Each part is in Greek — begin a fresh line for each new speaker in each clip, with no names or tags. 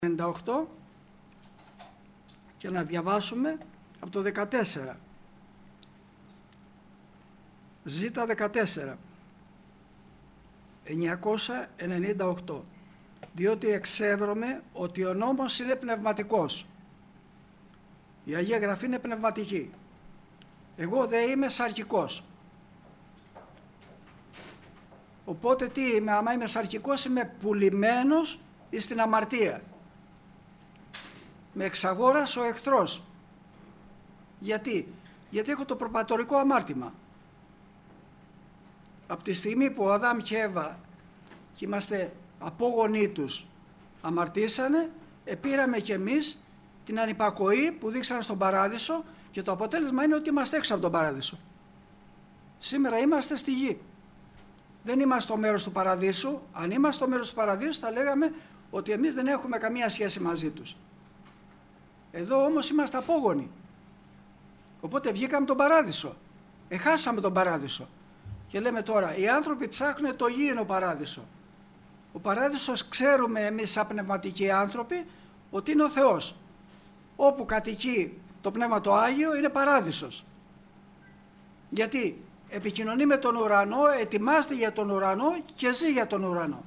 98 και να διαβάσουμε από το 14. Ζήτα 14. 998. Διότι εξεύρωμε ότι ο νόμος είναι πνευματικός. Η Αγία Γραφή είναι πνευματική. Εγώ δε είμαι σαρκικός. Οπότε τι είμαι, άμα είμαι σαρκικός, είμαι πουλημένος εις την αμαρτία. Με εξαγόρασε ο εχθρός. Γιατί έχω το προπατορικό αμάρτημα. Από τη στιγμή που ο Αδάμ και Εύα και είμαστε απόγονοί τους αμαρτήσανε, επήραμε κι εμείς την ανυπακοή που δείξανε στον παράδεισο και το αποτέλεσμα είναι ότι είμαστε έξω από τον παράδεισο. Σήμερα είμαστε στη γη. Δεν είμαστε στο μέρος του παραδείσου. Αν είμαστε στο μέρος του παραδείσου θα λέγαμε ότι εμείς δεν έχουμε καμία σχέση μαζί τους. Εδώ όμως είμαστε απόγονοι. Οπότε βγήκαμε τον παράδεισο. Εχάσαμε τον παράδεισο. Και λέμε τώρα, οι άνθρωποι ψάχνουν το γήινο παράδεισο. Ο παράδεισος ξέρουμε εμείς σαν πνευματικοί άνθρωποι ότι είναι ο Θεός. Όπου κατοικεί το Πνεύμα το Άγιο είναι παράδεισος. Γιατί επικοινωνεί με τον ουρανό, ετοιμάζεται για τον ουρανό και ζει για τον ουρανό.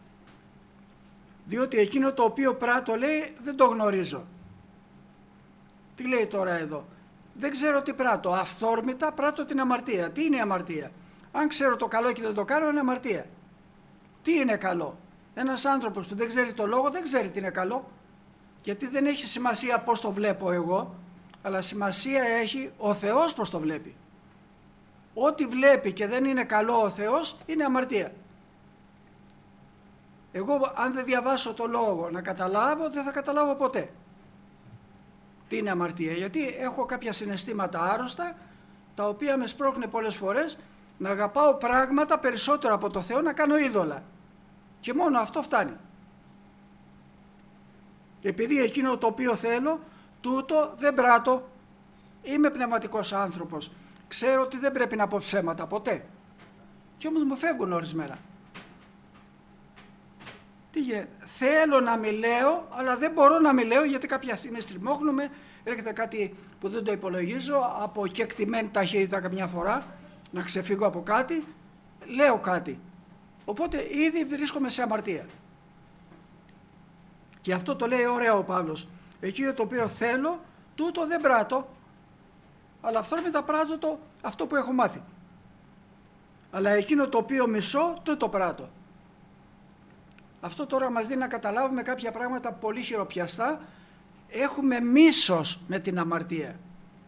Διότι εκείνο το οποίο πράττω λέει δεν το γνωρίζω. Τι λέει τώρα εδώ? Δεν ξέρω τι πράττω. Αυθόρμητα πράττω την αμαρτία. Τι είναι η αμαρτία? Αν ξέρω το καλό και δεν το κάνω είναι αμαρτία. Τι είναι καλό? Ένας άνθρωπος που δεν ξέρει το λόγο δεν ξέρει τι είναι καλό. Γιατί δεν έχει σημασία πώς το βλέπω εγώ, αλλά σημασία έχει ο Θεός πώς το βλέπει. Ό,τι βλέπει και δεν είναι καλό ο Θεός είναι αμαρτία. Εγώ αν δεν διαβάσω το λόγο να καταλάβω, δεν θα καταλάβω ποτέ τι είναι αμαρτία. Γιατί έχω κάποια συναισθήματα άρρωστα, τα οποία με σπρώχνουν πολλές φορές να αγαπάω πράγματα περισσότερο από το Θεό, να κάνω είδωλα. Και μόνο αυτό φτάνει. Επειδή εκείνο το οποίο θέλω, τούτο δεν πράττω. Είμαι πνευματικός άνθρωπος. Ξέρω ότι δεν πρέπει να πω ψέματα ποτέ. Και όμως μου φεύγουν ορισμένα. Τι γίνεται? Θέλω να μιλάω, αλλά δεν μπορώ να μιλάω γιατί κάποια στιγμή στριμώχνουμε, έρχεται κάτι που δεν το υπολογίζω, από κεκτημένη ταχύτητα καμιά φορά, να ξεφύγω από κάτι, λέω κάτι. Οπότε ήδη βρίσκομαι σε αμαρτία. Και αυτό το λέει ωραία ο Παύλος. Εκείνο το οποίο θέλω, τούτο δεν πράττω, αλλά αυθόρμητα πράττω αυτό που έχω μάθει. Αλλά εκείνο το οποίο μισώ, τούτο πράττω. Αυτό τώρα μας δίνει να καταλάβουμε κάποια πράγματα πολύ χειροπιαστά. Έχουμε μίσος με την αμαρτία.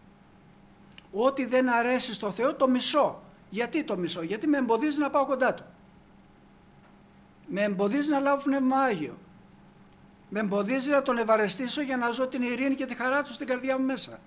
Ό,τι δεν αρέσει στο Θεό το μισώ. Γιατί το μισώ? Γιατί με εμποδίζει να πάω κοντά Του. Με εμποδίζει να λάβω Πνεύμα Άγιο. Με εμποδίζει να Τον ευαρεστήσω για να ζω την ειρήνη και τη χαρά Του στην καρδιά μου μέσα.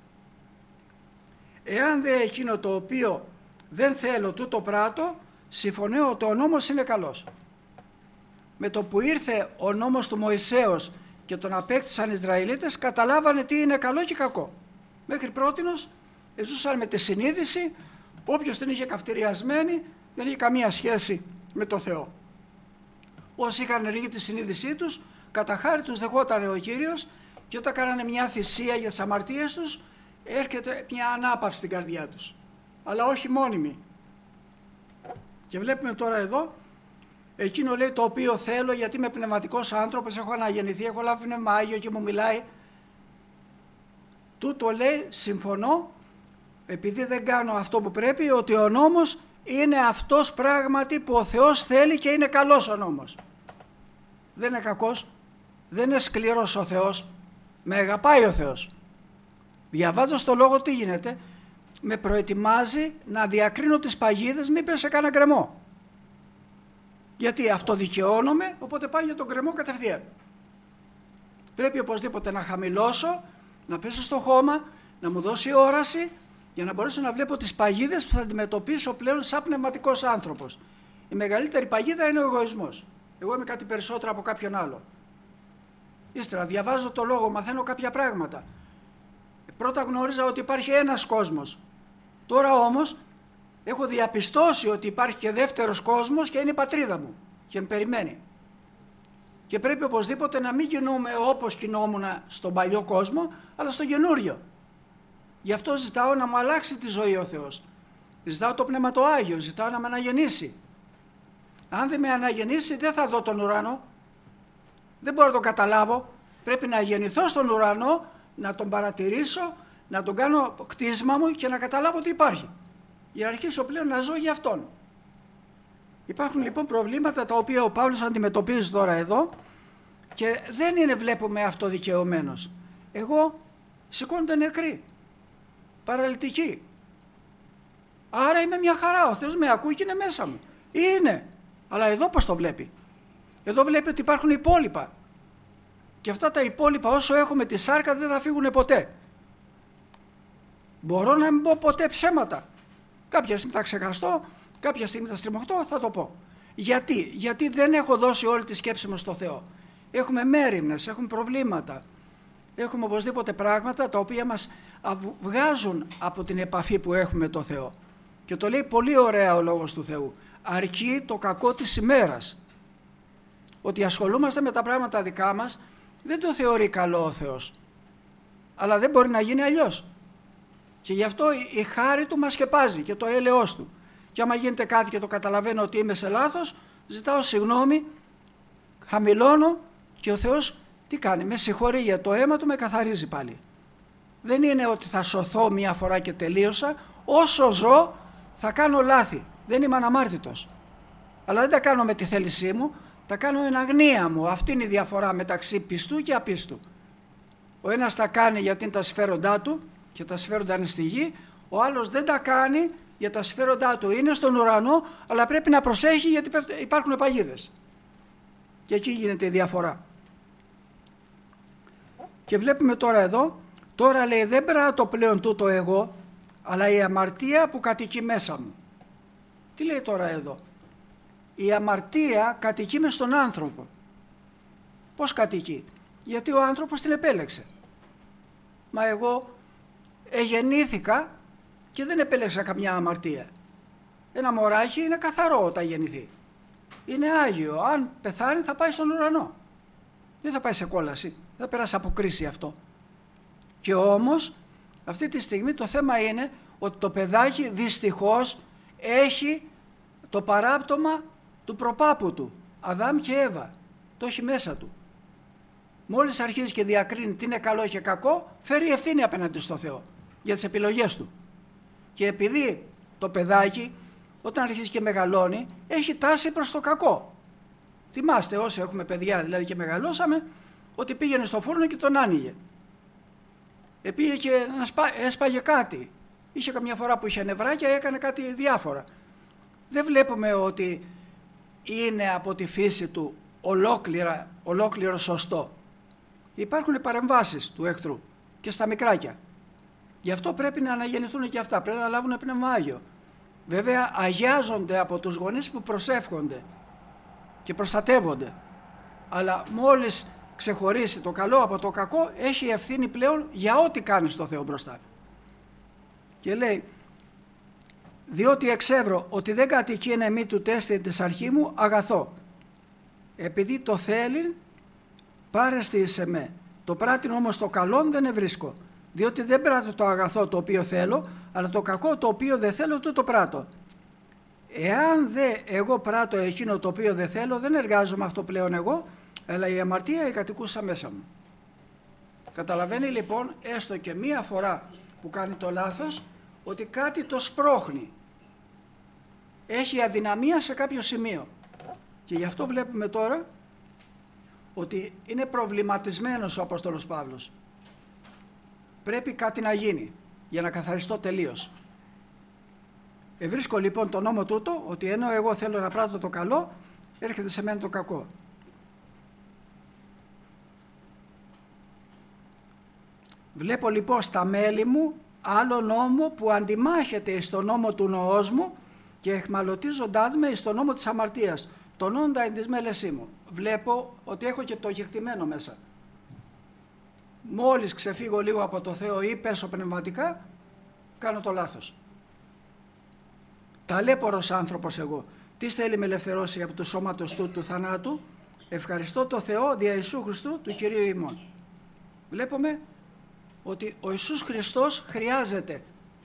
Εάν δε εκείνο το οποίο δεν θέλω τούτο πράττω, συμφωνώ ότι ο νόμος είναι καλός. Με το που ήρθε ο νόμος του Μωυσέως και τον απέκτησαν οι Ισραηλίτες, καταλάβανε τι είναι καλό και κακό. Μέχρι πρότινος ζούσαν με τη συνείδηση, όποιος την είχε καυτηριασμένη δεν είχε καμία σχέση με το Θεό. Όσοι είχαν ενεργεί τη συνείδησή τους, κατά χάρη τους δεχόταν ο Κύριος και όταν κάνανε μια θυσία για τις αμαρτίες τους, έρχεται μια ανάπαυση στην καρδιά τους. Αλλά όχι μόνιμη. Και βλέπουμε τώρα εδώ, εκείνο λέει το οποίο θέλω, γιατί είμαι πνευματικός άνθρωπος, έχω αναγεννηθεί, έχω λάβει Πνεύμα Άγιο και μου μιλάει. Τούτο λέει, συμφωνώ, επειδή δεν κάνω αυτό που πρέπει, ότι ο νόμος είναι αυτός πράγματι που ο Θεός θέλει και είναι καλός ο νόμος. Δεν είναι κακός, δεν είναι σκληρός ο Θεός, με αγαπάει ο Θεός. Διαβάζοντας το λόγο τι γίνεται? Με προετοιμάζει να διακρίνω τις παγίδες, μην πέσει σε κανένα γκρεμό. Γιατί αυτοδικαιώνομαι, οπότε πάει για τον γκρεμό κατευθείαν. Πρέπει οπωσδήποτε να χαμηλώσω, να πέσω στο χώμα, να μου δώσει όραση, για να μπορέσω να βλέπω τις παγίδες που θα αντιμετωπίσω πλέον σαν πνευματικός άνθρωπος. Η μεγαλύτερη παγίδα είναι ο εγωισμός. Εγώ είμαι κάτι περισσότερο από κάποιον άλλο. Ύστερα διαβάζω το λόγο, μαθαίνω κάποια πράγματα. Πρώτα γνώριζα ότι υπάρχει ένας κόσμος. Τώρα όμως έχω διαπιστώσει ότι υπάρχει και δεύτερος κόσμος και είναι η πατρίδα μου και με περιμένει. Και πρέπει οπωσδήποτε να μην κινούμε όπως κινόμουν στον παλιό κόσμο, αλλά στο καινούριο. Γι' αυτό ζητάω να μου αλλάξει τη ζωή ο Θεός. Ζητάω το Πνεύμα το Άγιο, ζητάω να με αναγεννήσει. Αν δεν με αναγεννήσει δεν θα δω τον ουρανό. Δεν μπορώ να τον καταλάβω. Πρέπει να γεννηθώ στον ουρανό, να τον παρατηρήσω, να τον κάνω κτίσμα μου και να καταλάβω ότι υπάρχει. Για να αρχίσω πλέον να ζω για Αυτόν. Υπάρχουν λοιπόν προβλήματα τα οποία ο Παύλος αντιμετωπίζει τώρα εδώ και δεν είναι, βλέπουμε, αυτοδικαιωμένος. Εγώ σηκώνονται νεκροί, παραλυτικοί. Άρα είμαι μια χαρά, ο Θεός με ακούει και είναι μέσα μου. Είναι, αλλά εδώ πώς το βλέπει? Εδώ βλέπει ότι υπάρχουν υπόλοιπα. Και αυτά τα υπόλοιπα όσο έχουμε τη σάρκα δεν θα φύγουν ποτέ. Μπορώ να μην πω ποτέ ψέματα. Κάποια στιγμή θα ξεχαστώ, κάποια στιγμή θα στριμωχτώ, θα το πω. Γιατί δεν έχω δώσει όλη τη σκέψη μου στο Θεό. Έχουμε μέριμνες, έχουμε προβλήματα. Έχουμε οπωσδήποτε πράγματα τα οποία μας βγάζουν από την επαφή που έχουμε με το Θεό. Και το λέει πολύ ωραία ο Λόγος του Θεού. Αρκεί το κακό της ημέρας. Ότι ασχολούμαστε με τα πράγματα δικά μας δεν το θεωρεί καλό ο Θεός. Αλλά δεν μπορεί να γίνει αλλιώς. Και γι' αυτό η χάρη του μας σκεπάζει και το έλεος του. Και άμα γίνεται κάτι και το καταλαβαίνω ότι είμαι σε λάθος, ζητάω συγγνώμη, χαμηλώνω και ο Θεός τι κάνει? Με συγχωρεί για το αίμα του, με καθαρίζει πάλι. Δεν είναι ότι θα σωθώ μία φορά και τελείωσα. Όσο ζω θα κάνω λάθη. Δεν είμαι αναμάρτητος. Αλλά δεν τα κάνω με τη θέλησή μου, τα κάνω εν αγνία μου. Αυτή είναι η διαφορά μεταξύ πιστού και απίστου. Ο ένας τα κάνει γιατί είναι τα συμφέροντά του και τα συμφέροντα είναι στη γη, ο άλλος δεν τα κάνει για τα συμφέροντά του. Είναι στον ουρανό, αλλά πρέπει να προσέχει γιατί υπάρχουν παγίδες. Και εκεί γίνεται η διαφορά. Και βλέπουμε τώρα εδώ, τώρα λέει δεν πράττω πλέον τούτο εγώ, αλλά η αμαρτία που κατοικεί μέσα μου. Τι λέει τώρα εδώ? Η αμαρτία κατοικεί μες στον άνθρωπο. Πώς κατοικεί? Γιατί ο άνθρωπος την επέλεξε. Μα εγώ γεννήθηκα και δεν επέλεξα καμιά αμαρτία. Ένα μωράκι είναι καθαρό όταν γεννηθεί. Είναι άγιο. Αν πεθάνει θα πάει στον ουρανό. Δεν θα πάει σε κόλαση. Δεν θα περάσει από κρίση αυτό. Και όμως αυτή τη στιγμή το θέμα είναι ότι το παιδάκι δυστυχώς έχει το παράπτωμα του προπάπου του, Αδάμ και Εύα. Το έχει μέσα του. Μόλις αρχίζει και διακρίνει τι είναι καλό και κακό, φέρει ευθύνη απέναντι στο Θεό για τις επιλογές του. Και επειδή το παιδάκι όταν αρχίζει και μεγαλώνει έχει τάση προς το κακό. Θυμάστε όσοι έχουμε παιδιά δηλαδή και μεγαλώσαμε ότι πήγαινε στο φούρνο και τον άνοιγε. Πήγε και έσπαγε κάτι. Είχε καμιά φορά που είχε νευράκια, έκανε κάτι διάφορα. Δεν βλέπουμε ότι είναι από τη φύση του ολόκληρο σωστό. Υπάρχουν παρεμβάσεις του εχθρού και στα μικράκια. Γι' αυτό πρέπει να αναγεννηθούν και αυτά, πρέπει να λάβουν Πνεύμα Άγιο. Βέβαια αγιάζονται από τους γονείς που προσεύχονται και προστατεύονται. Αλλά μόλις ξεχωρίσει το καλό από το κακό, έχει ευθύνη πλέον για ό,τι κάνει στο Θεό μπροστά. Και λέει, διότι εξεύρω ότι δεν κατοικεί εν εμή του τέστη της αρχή μου αγαθό. Επειδή το θέλει, πάρεστη εις εμέ. Το πράτην όμως το καλόν δεν ευρίσκω. Διότι δεν πράττω το αγαθό το οποίο θέλω, αλλά το κακό το οποίο δεν θέλω το πράττω. Εάν δε εγώ πράττω εκείνο το οποίο δεν θέλω, δεν εργάζομαι αυτό πλέον εγώ, αλλά η αμαρτία κατοικούσα μέσα μου. Καταλαβαίνει λοιπόν έστω και μία φορά που κάνει το λάθος, ότι κάτι το σπρώχνει. Έχει αδυναμία σε κάποιο σημείο. Και γι' αυτό βλέπουμε τώρα ότι είναι προβληματισμένος ο Απόστολος Παύλος. Πρέπει κάτι να γίνει για να καθαριστώ τελείως. Βρίσκω λοιπόν τον νόμο τούτο, ότι ενώ εγώ θέλω να πράττω το καλό, έρχεται σε μένα το κακό. Βλέπω λοιπόν στα μέλη μου άλλο νόμο που αντιμάχεται εις τον νόμο του νοός μου και εχμαλωτίζοντάς με εις τον νόμο της αμαρτίας, τον όντα εν της μέλεσή μου. Βλέπω ότι έχω και το κεκτημένο μέσα. Μόλις ξεφύγω λίγο από το Θεό ή πέσω πνευματικά, κάνω το λάθος. Ταλέπορος άνθρωπος εγώ. Τι θέλει με ελευθερώσει από το σώματος του θανάτου, ευχαριστώ το Θεό δια Ιησού Χριστού του Κυρίου ημών. Βλέπουμε ότι ο Ιησούς Χριστός χρειάζεται.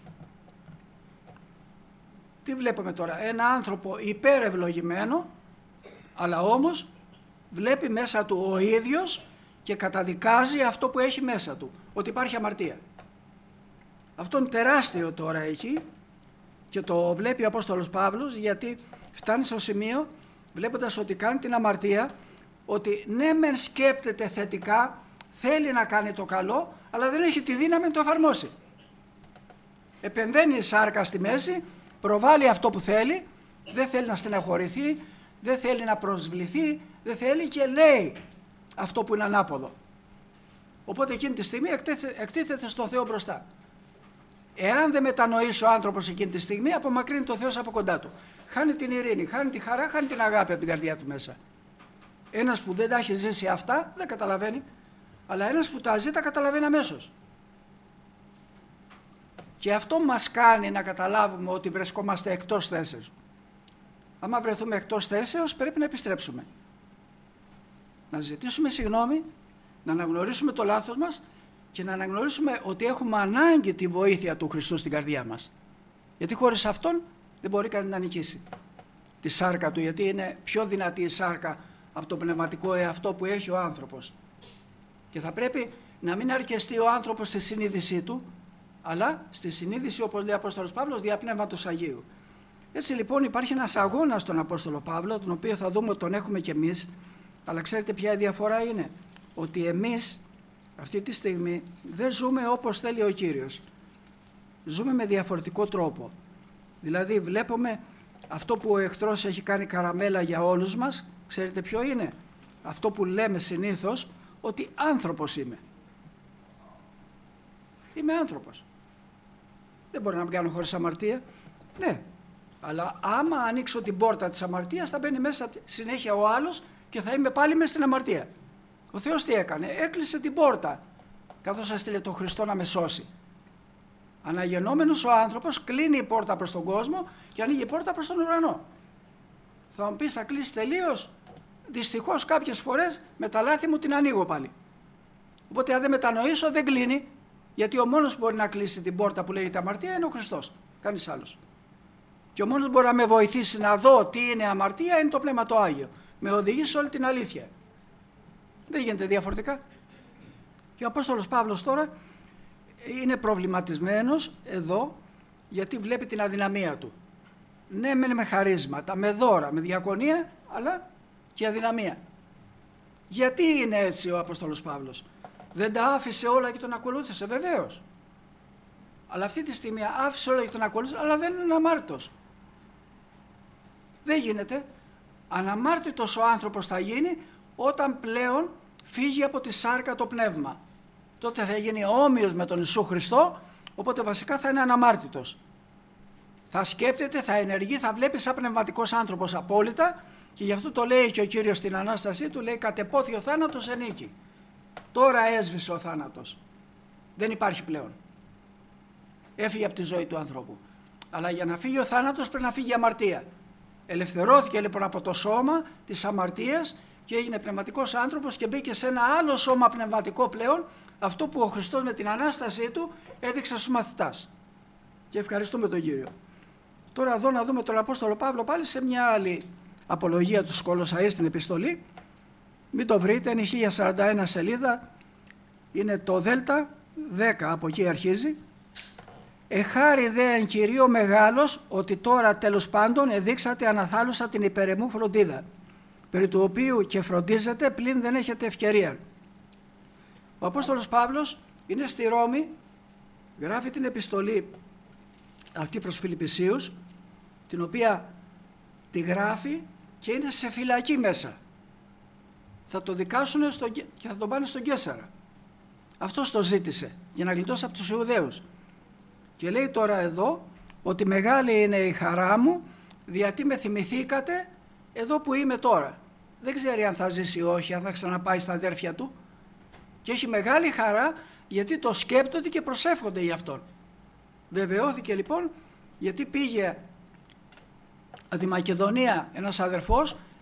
Τι βλέπουμε τώρα? Ένα άνθρωπο υπερευλογημένο, αλλά όμως βλέπει μέσα του ο ίδιος και καταδικάζει αυτό που έχει μέσα του, ότι υπάρχει αμαρτία. Αυτό είναι τεράστιο τώρα εκεί και το βλέπει ο Απόστολος Παύλος, γιατί φτάνει στο σημείο, βλέποντας ότι κάνει την αμαρτία, ότι ναι μεν σκέπτεται θετικά, θέλει να κάνει το καλό, αλλά δεν έχει τη δύναμη να το εφαρμόσει. Επεμβαίνει η σάρκα στη μέση, προβάλλει αυτό που θέλει, δεν θέλει να στεναχωρηθεί, δεν θέλει να προσβληθεί, δεν θέλει και λέει αυτό που είναι ανάποδο. Οπότε εκείνη τη στιγμή εκτίθεται στον Θεό μπροστά. Εάν δεν μετανοήσει ο άνθρωπος εκείνη τη στιγμή, απομακρύνει το Θεός από κοντά του. Χάνει την ειρήνη, χάνει τη χαρά, χάνει την αγάπη από την καρδιά του μέσα. Ένας που δεν τα έχει ζήσει αυτά δεν καταλαβαίνει, αλλά ένας που τα ζει τα καταλαβαίνει αμέσως. Και αυτό μας κάνει να καταλάβουμε ότι βρισκόμαστε εκτός θέσεως. Άμα βρεθούμε εκτός θέσεως, πρέπει να επιστρέψουμε. Να ζητήσουμε συγγνώμη, να αναγνωρίσουμε το λάθος μας και να αναγνωρίσουμε ότι έχουμε ανάγκη τη βοήθεια του Χριστού στην καρδιά μας. Γιατί χωρίς Αυτόν δεν μπορεί κανείς να νικήσει τη σάρκα του, γιατί είναι πιο δυνατή η σάρκα από το πνευματικό εαυτό που έχει ο άνθρωπος. Και θα πρέπει να μην αρκεστεί ο άνθρωπος στη συνείδησή του, αλλά στη συνείδηση, όπως λέει ο Απόστολος Παύλος, δια Πνεύματος Αγίου. Έτσι λοιπόν υπάρχει ένας αγώνας στον Απόστολο Παύλο, τον οποίο θα δούμε ότι τον έχουμε κι εμείς, αλλά ξέρετε ποια η διαφορά είναι? Ότι εμείς αυτή τη στιγμή δεν ζούμε όπως θέλει ο Κύριος. Ζούμε με διαφορετικό τρόπο. Δηλαδή βλέπουμε αυτό που ο εχθρός έχει κάνει καραμέλα για όλους μας, ξέρετε ποιο είναι? Αυτό που λέμε συνήθως, ότι άνθρωπος είμαι. Είμαι άνθρωπος. Δεν μπορεί να με κάνω χωρίς αμαρτία. Ναι, αλλά άμα ανοίξω την πόρτα της αμαρτίας θα μπαίνει μέσα συνέχεια ο άλλος και θα είμαι πάλι μέσα στην αμαρτία. Ο Θεός τι έκανε? Έκλεισε την πόρτα καθώς έστειλε τον Χριστό να με σώσει. Αναγεννόμενος ο άνθρωπος κλείνει η πόρτα προς τον κόσμο και ανοίγει η πόρτα προς τον ουρανό. Θα μου πεις θα κλείσει τελείως? Δυστυχώς κάποιες φορές με τα λάθη μου την ανοίγω πάλι. Οπότε αν δεν μετανοήσω δεν κλείνει, γιατί ο μόνος που μπορεί να κλείσει την πόρτα που λέγεται αμαρτία είναι ο Χριστός, κανείς άλλος. Και ο μόνος που μπορεί να με βοηθήσει να δω τι είναι αμαρτία είναι το Πνεύμα το Άγιο. Με οδηγεί σε όλη την αλήθεια. Δεν γίνεται διαφορετικά. Και ο Απόστολος Παύλος τώρα είναι προβληματισμένος εδώ, γιατί βλέπει την αδυναμία του. Ναι, με χαρίσματα, με δώρα, με διακονία, αλλά και αδυναμία. Γιατί είναι έτσι ο Απόστολος Παύλος? Δεν τα άφησε όλα και τον ακολούθησε, βεβαίως. Αλλά αυτή τη στιγμή άφησε όλα και τον ακολούθησε, αλλά δεν είναι αμάρτητος. Δεν γίνεται. Αναμάρτητος ο άνθρωπος θα γίνει όταν πλέον φύγει από τη σάρκα το πνεύμα. Τότε θα γίνει όμοιος με τον Ιησού Χριστό, οπότε βασικά θα είναι αναμάρτητος. Θα σκέπτεται, θα ενεργεί, θα βλέπει σαν πνευματικός άνθρωπος απόλυτα, και γι' αυτό το λέει και ο Κύριος στην Ανάστασή του, λέει κατεπόθη ο θάνατος ενίκη. Τώρα έσβησε ο θάνατος. Δεν υπάρχει πλέον. Έφυγε από τη ζωή του ανθρώπου. Αλλά για να φύγει ο θάνατος πρέπει να φύγει η αμαρτία. Ελευθερώθηκε λοιπόν από το σώμα της αμαρτίας και έγινε πνευματικός άνθρωπος και μπήκε σε ένα άλλο σώμα πνευματικό πλέον, αυτό που ο Χριστός με την Ανάστασή του έδειξε στους μαθητάς. Και ευχαριστούμε τον Κύριο. Τώρα εδώ να δούμε τον Απόστολο Παύλο πάλι σε μια άλλη απολογία του Κολοσσαείς στην επιστολή. Μην το βρείτε, είναι 1041 σελίδα, είναι το Δέλτα 10, από εκεί αρχίζει. Εχάρη δε εν Κυρίω μεγάλος, ότι τώρα τέλος πάντων εδείξατε αναθάλουσα την υπερεμού φροντίδα, περί του οποίου και φροντίζετε πλην δεν έχετε ευκαιρία. Ο Απόστολος Παύλος είναι στη Ρώμη, γράφει την επιστολή αυτή προς Φιλιππισίους, την οποία τη γράφει και είναι σε φυλακή μέσα. Θα το δικάσουν και θα τον πάνε στον Καίσαρα. Αυτός το ζήτησε για να γλιτώσει από τους Ιουδαίους. Και λέει τώρα εδώ ότι μεγάλη είναι η χαρά μου, γιατί με θυμηθήκατε εδώ που είμαι τώρα. Δεν ξέρει αν θα ζήσει ή όχι, αν θα ξαναπάει στα αδέρφια του. Και έχει μεγάλη χαρά γιατί το σκέπτονται και προσεύχονται για αυτόν. Βεβαιώθηκε λοιπόν, γιατί πήγε από τη Μακεδονία ένας αδερφός,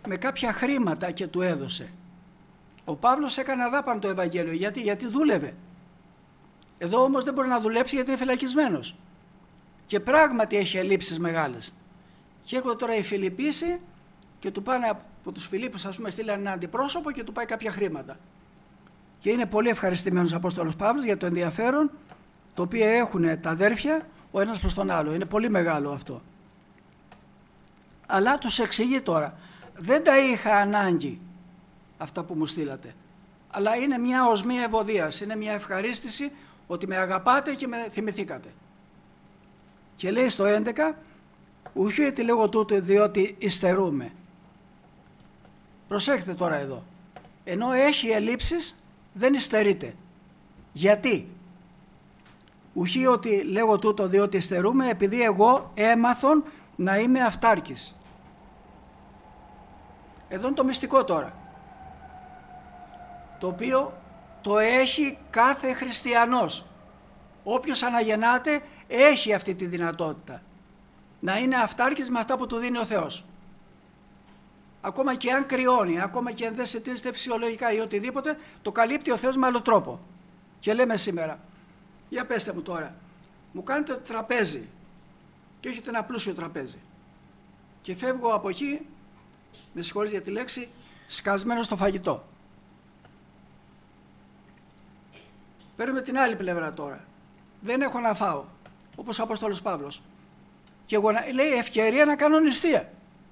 με κάποια χρήματα και του έδωσε. Ο Παύλος έκανε αδάπανο το Ευαγγέλιο. Γιατί δούλευε. Εδώ όμως δεν μπορεί να δουλέψει γιατί είναι φυλακισμένος. Και πράγματι έχει ελλείψεις μεγάλες. Και έρχονται τώρα οι Φιλιππίσοι και του πάνε από τους Φιλίππους, ας πούμε, στείλαν ένα αντιπρόσωπο και του πάει κάποια χρήματα. Και είναι πολύ ευχαριστημένος ο Απόστολος Παύλος για το ενδιαφέρον το οποίο έχουν τα αδέρφια ο ένας προς τον άλλο. Είναι πολύ μεγάλο αυτό. Αλλά τους εξηγεί τώρα, δεν τα είχα ανάγκη αυτά που μου στείλατε, αλλά είναι μια οσμή ευωδίας, είναι μια ευχαρίστηση ότι με αγαπάτε και με θυμηθήκατε. Και λέει στο 11, ουχή τη λέγω τούτο διότι υστερούμε. Προσέχετε τώρα εδώ, ενώ έχει ελλείψεις δεν υστερείτε. Γιατί? Ουχή ότι λέγω τούτο διότι υστερούμε, επειδή εγώ έμαθον να είμαι αυτάρκης. Εδώ είναι το μυστικό τώρα, το οποίο το έχει κάθε χριστιανός. Όποιος αναγεννάται έχει αυτή τη δυνατότητα, να είναι αυτάρκης με αυτά που του δίνει ο Θεός. Ακόμα και αν κρυώνει, ακόμα και αν δεν συντηρείται φυσιολογικά ή οτιδήποτε, το καλύπτει ο Θεός με άλλο τρόπο. Και λέμε σήμερα, για πέστε μου τώρα, μου κάνετε το τραπέζι και έχετε ένα πλούσιο τραπέζι και φεύγω από εκεί, με συγχωρείς για τη λέξη, σκασμένο στο φαγητό. Παίρνουμε την άλλη πλευρά τώρα. Δεν έχω να φάω, όπως ο Απόστολος Παύλος. Και εγώ λέει ευκαιρία να κάνω νηστεία.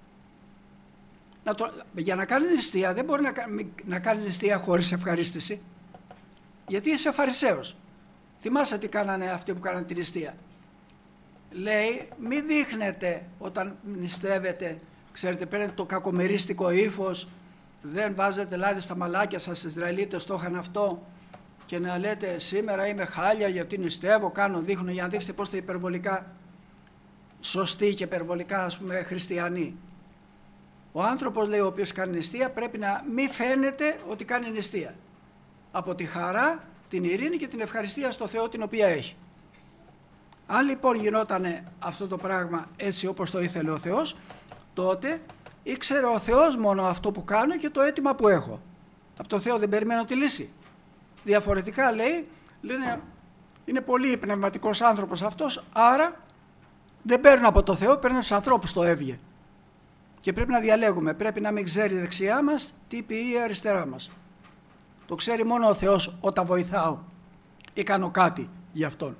Για να κάνεις νηστεία δεν μπορεί να κάνεις νηστεία χωρίς ευχαρίστηση. Γιατί είσαι Φαρισαίος. Θυμάσαι τι κάνανε αυτοί που κάνανε τη νηστεία. Λέει μη δείχνετε όταν νηστεύετε, ξέρετε, παίρνετε το κακομερίστικο ύφος, δεν βάζετε λάδι στα μαλάκια σας, οι Ισραηλίτες το είχαν αυτό, και να λέτε σήμερα είμαι χάλια γιατί νηστεύω, κάνω, δείχνω, για να δείξετε πώς είστε υπερβολικά σωστοί και υπερβολικά, ας πούμε, χριστιανοί. Ο άνθρωπος, λέει, ο οποίος κάνει νηστεία πρέπει να μην φαίνεται ότι κάνει νηστεία. Από τη χαρά, την ειρήνη και την ευχαριστία στο Θεό την οποία έχει. Αν λοιπόν γινόταν αυτό το πράγμα έτσι όπως το ήθελε ο Θεός, τότε ήξερε ο Θεός μόνο αυτό που κάνω και το αίτημα που έχω. Από το Θεό δεν περιμένω τη λύση. Διαφορετικά, λένε είναι πολύ πνευματικός άνθρωπος αυτός, άρα δεν παίρνω από το Θεό, παίρνω στους ανθρώπους το έβγε. Και πρέπει να διαλέγουμε, πρέπει να μην ξέρει δεξιά μας τι πει η αριστερά μας. Το ξέρει μόνο ο Θεός όταν βοηθάω ή κάνω κάτι για Αυτόν.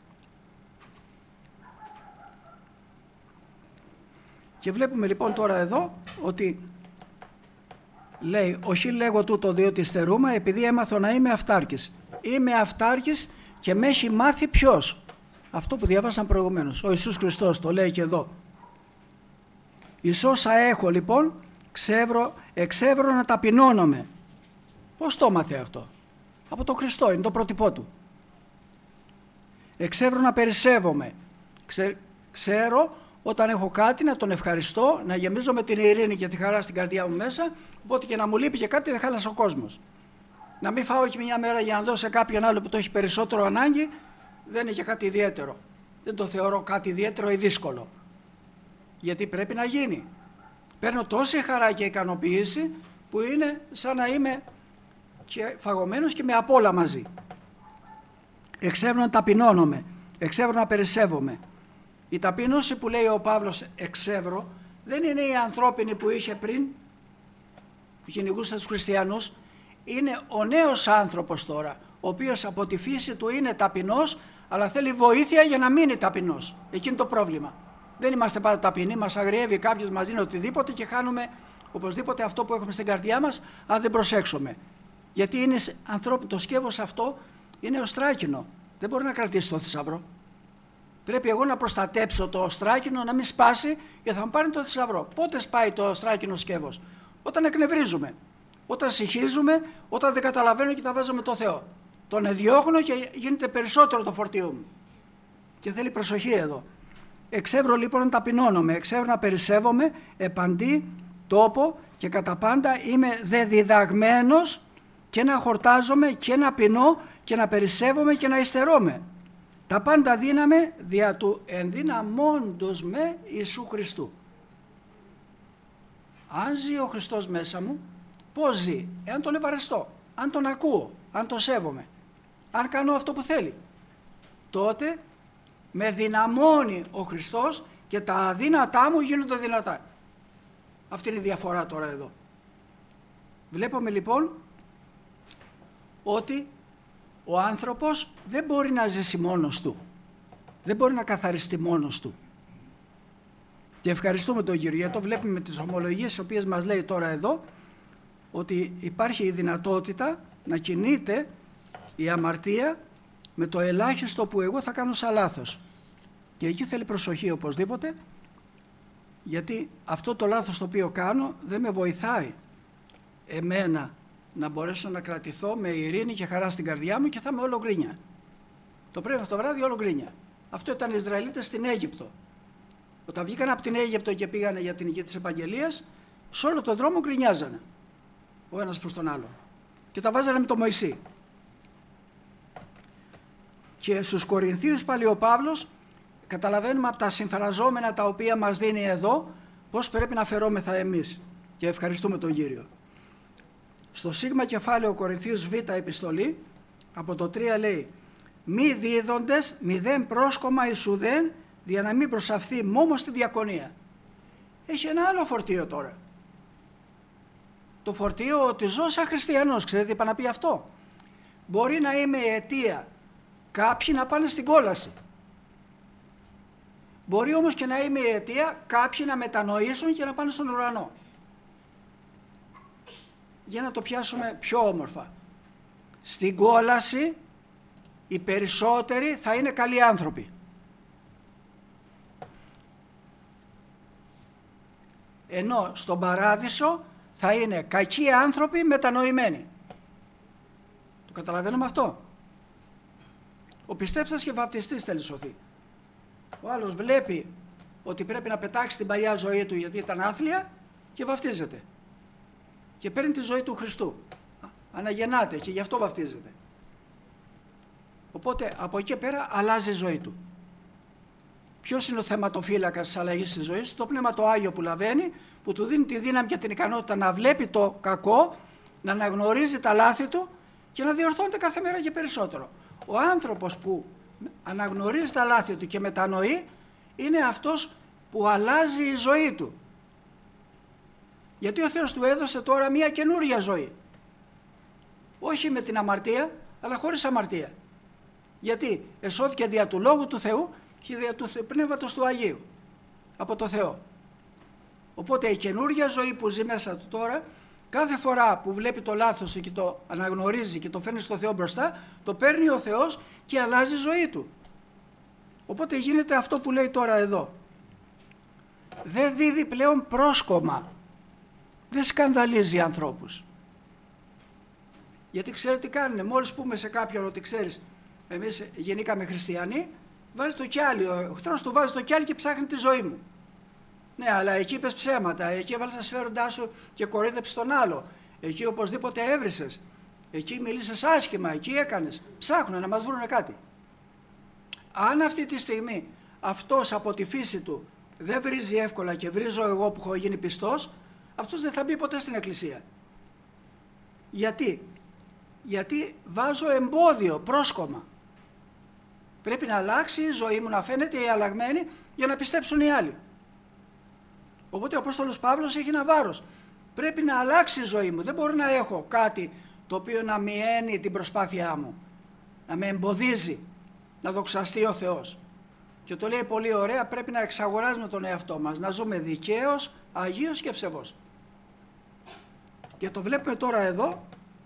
Και βλέπουμε λοιπόν τώρα εδώ ότι λέει «Όχι λέγω τούτο διότι στερούμε, επειδή έμαθω να είμαι αυτάρκης». Είμαι αυτάρκης και με έχει μάθει ποιος? Αυτό που διάβασαν προηγουμένως. Ο Ιησούς Χριστός το λέει και εδώ. «Εις όσα έχω λοιπόν, εξεύρω να ταπεινώνομαι». Πώς το έμαθε αυτό? Από τον Χριστό, είναι το πρότυπό του. «Εξεύρω να περισσεύομαι». Ξέρω όταν έχω κάτι να τον ευχαριστώ, να γεμίζω με την ειρήνη και τη χαρά στην καρδιά μου μέσα, οπότε και να μου λείπει και κάτι δεν χάλασε ο κόσμος. Να μην φάω και μια μέρα για να δώσω σε κάποιον άλλο που το έχει περισσότερο ανάγκη, δεν είναι και κάτι ιδιαίτερο. Δεν το θεωρώ κάτι ιδιαίτερο ή δύσκολο. Γιατί πρέπει να γίνει. Παίρνω τόση χαρά και ικανοποίηση που είναι σαν να είμαι και φαγωμένος και με απ' όλα μαζί. Εξεύρω να ταπεινώνομαι, εξεύρω να περισσεύομαι. Η ταπείνωση που λέει ο Παύλος εξεύρω δεν είναι η ανθρώπινη που είχε πριν, που κυνηγούσε τους χριστιανούς. Είναι ο νέος άνθρωπος τώρα, ο οποίος από τη φύση του είναι ταπεινός, αλλά θέλει βοήθεια για να μείνει ταπεινός. Εκείνο το πρόβλημα. Δεν είμαστε πάντα ταπεινοί, μας αγριεύει κάποιος, μας δίνει οτιδήποτε και χάνουμε οπωσδήποτε αυτό που έχουμε στην καρδιά μας, αν δεν προσέξουμε. Γιατί είναι ανθρώπινο, το σκεύος αυτό είναι οστράκινο. Δεν μπορεί να κρατήσει το θησαυρό. Πρέπει εγώ να προστατέψω το οστράκινο να μην σπάσει και θα μου πάρει το θησαυρό. Πότε σπάει το οστράκινο σκεύος? Όταν εκνευρίζουμε, όταν συχίζουμε, όταν δεν καταλαβαίνω και τα βάζω με το Θεό. Τον εδιώχνω και γίνεται περισσότερο το φορτίο μου. Και θέλει προσοχή εδώ. Εξεύρω λοιπόν να ταπεινώνομαι, εξεύρω να περισσεύομαι, επαντή τόπο και κατά πάντα είμαι δεδιδαγμένος και να χορτάζομαι και να πεινώ και να περισσεύομαι και να υστερώμαι. Τα πάντα δύναμε δια του ενδυναμώντος με Ιησού Χριστού. Αν ζει ο Χριστός μέσα μου, πώς ζει? Εάν τον ευαρεστώ, αν τον ακούω, αν τον σέβομαι, αν κάνω αυτό που θέλει, τότε με δυναμώνει ο Χριστός και τα αδύνατά μου γίνονται δυνατά. Αυτή είναι η διαφορά τώρα εδώ. Βλέπουμε λοιπόν ότι ο άνθρωπος δεν μπορεί να ζήσει μόνος του. Δεν μπορεί να καθαριστεί μόνος του. Και ευχαριστούμε τον Κύριο, γιατί το βλέπουμε με τις ομολογίες τις οποίες μας λέει τώρα εδώ, ότι υπάρχει η δυνατότητα να κινείται η αμαρτία με το ελάχιστο που εγώ θα κάνω σαν λάθος. Και εκεί θέλει προσοχή οπωσδήποτε, γιατί αυτό το λάθος το οποίο κάνω δεν με βοηθάει εμένα να μπορέσω να κρατηθώ με ειρήνη και χαρά στην καρδιά μου και θα είμαι όλο γκρίνια. Το πρωί το βράδυ όλο γκρίνια. Αυτό ήταν οι Ισραηλίτες στην Αίγυπτο. Όταν βγήκαν από την Αίγυπτο και πήγανε για την γη της Επαγγελίας, σε όλο τον δρόμο γκρινιάζανε ο ένας προς τον άλλο και τα βάζανε με τον Μωυσή. Και στους Κορινθίους πάλι ο Παύλος, καταλαβαίνουμε από τα συμφραζόμενα τα οποία μας δίνει εδώ πώς πρέπει να φερόμεθα εμείς, και ευχαριστούμε τον Κύριο. Στο σίγμα κεφάλαιο Κορινθίους Β επιστολή από το 3 λέει: μη δίδοντες μηδέν πρόσκομα εις ουδέν, για να μην προσαυθεί μόμος στη διακονία. Έχει ένα άλλο φορτίο τώρα. Το φορτίο ότι ζω σαν χριστιανός. Ξέρετε τι είπα να πει αυτό? Μπορεί να είμαι η αιτία κάποιοι να πάνε στην κόλαση. Μπορεί όμως και να είμαι η αιτία κάποιοι να μετανοήσουν και να πάνε στον ουρανό. Για να το πιάσουμε πιο όμορφα. Στην κόλαση οι περισσότεροι θα είναι καλοί άνθρωποι. Ενώ στον παράδεισο θα είναι κακοί άνθρωποι μετανοημένοι. Το καταλαβαίνουμε αυτό? Ο πιστέψας και βαπτιστής θέλει σωθεί. Ο άλλος βλέπει ότι πρέπει να πετάξει την παλιά ζωή του γιατί ήταν άθλια και βαφτίζεται. Και παίρνει τη ζωή του Χριστού. Αναγεννάται και γι' αυτό βαφτίζεται. Οπότε από εκεί πέρα αλλάζει η ζωή του. Ποιος είναι ο θεματοφύλακας της αλλαγής της ζωής? Το Πνεύμα το Άγιο που λαβαίνει, που του δίνει τη δύναμη και την ικανότητα να βλέπει το κακό, να αναγνωρίζει τα λάθη του και να διορθώνεται κάθε μέρα και περισσότερο. Ο άνθρωπος που αναγνωρίζει τα λάθη του και μετανοεί είναι αυτός που αλλάζει η ζωή του. Γιατί ο Θεός του έδωσε τώρα μια καινούρια ζωή. Όχι με την αμαρτία, αλλά χωρίς αμαρτία. Γιατί εσώθηκε δια του Λόγου του Θεού και δια του Πνεύματος του Αγίου από το Θεό. Οπότε η καινούρια ζωή που ζει μέσα του τώρα, κάθε φορά που βλέπει το λάθος και το αναγνωρίζει και το φέρνει στο Θεό μπροστά, το παίρνει ο Θεός και αλλάζει η ζωή του. Οπότε γίνεται αυτό που λέει τώρα εδώ. Δεν δίδει πλέον πρόσκομα. Δεν σκανδαλίζει ανθρώπους. Γιατί ξέρετε τι κάνουνε? Μόλις πούμε σε κάποιον ότι ξέρεις, εμείς γεννήκαμε χριστιανοί, βάζει το κιάλι, ο εχθρός του βάζει το κιάλι και ψάχνει τη ζωή μου. Ναι, αλλά εκεί είπες ψέματα, εκεί έβαλες τα σφαίροντά σου και κοροϊδέψες τον άλλο. Εκεί οπωσδήποτε έβρισες, εκεί μίλησες άσχημα, εκεί έκανες. Ψάχνουν να μας βρούνε κάτι. Αν αυτή τη στιγμή αυτός από τη φύση του δεν βρίζει εύκολα και βρίζω εγώ που έχω γίνει πιστός, αυτός δεν θα μπει ποτέ στην εκκλησία. Γιατί? Γιατί βάζω εμπόδιο, πρόσκομα. Πρέπει να αλλάξει η ζωή μου, να φαίνεται η αλλαγμένη για να πιστέψουν οι άλλοι. Οπότε ο Απόστολος Παύλος έχει ένα βάρος. Πρέπει να αλλάξει η ζωή μου. Δεν μπορώ να έχω κάτι το οποίο να μειώνει την προσπάθειά μου, να με εμποδίζει να δοξαστεί ο Θεός. Και το λέει πολύ ωραία, πρέπει να εξαγοράζουμε τον εαυτό μας, να ζούμε δικαίως, αγίως και ευσεβώς. Και το βλέπουμε τώρα εδώ.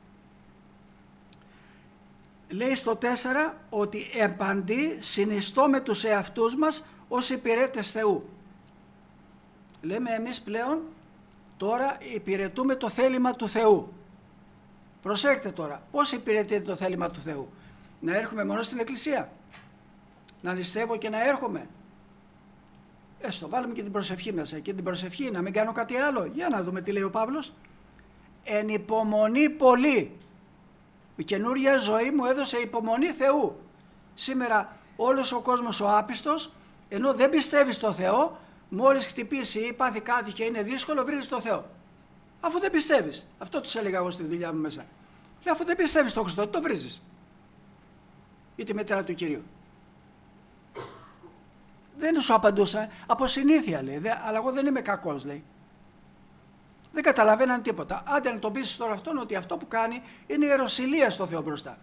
Λέει στο 4 ότι επαντή συνιστώ με τους εαυτούς μας ως υπηρέτες Θεού. Λέμε εμείς πλέον τώρα υπηρετούμε το θέλημα του Θεού. Προσέξτε τώρα, πώς υπηρετείτε το θέλημα του Θεού? Να έρχομαι μόνο στην εκκλησία, να νηστεύω και να έρχομαι. Έστω, βάλουμε και την προσευχή μέσα και την προσευχή, να μην κάνω κάτι άλλο. Για να δούμε τι λέει ο Παύλος. Εν υπομονή πολύ. Η καινούρια ζωή μου έδωσε υπομονή Θεού. Σήμερα όλος ο κόσμος ο άπιστος, ενώ δεν πιστεύει στο Θεό, μόλις χτυπήσει ή πάθει κάτι και είναι δύσκολο, βρίζει το Θεό. Αφού δεν πιστεύεις. Αυτό τους έλεγα εγώ στη δουλειά μου μέσα. Λέει, αφού δεν πιστεύεις στον Χριστό, τι το βρίζεις? Ή τη μητέρα του Κυρίου. Δεν σου απαντούσα, από συνήθεια λέει, αλλά εγώ δεν είμαι κακός, λέει. Δεν καταλαβαίναν τίποτα. Άντε να τον πείσεις τώρα αυτόν ότι αυτό που κάνει είναι ιεροσυλία στο Θεό μπροστά.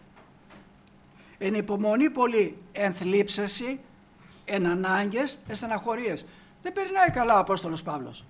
Εν υπομονή πολύ, εν θλίψεση, εν ανάγκες, εν στεναχωρίες. Δεν περνάει καλά ο Απόστολος Παύλος.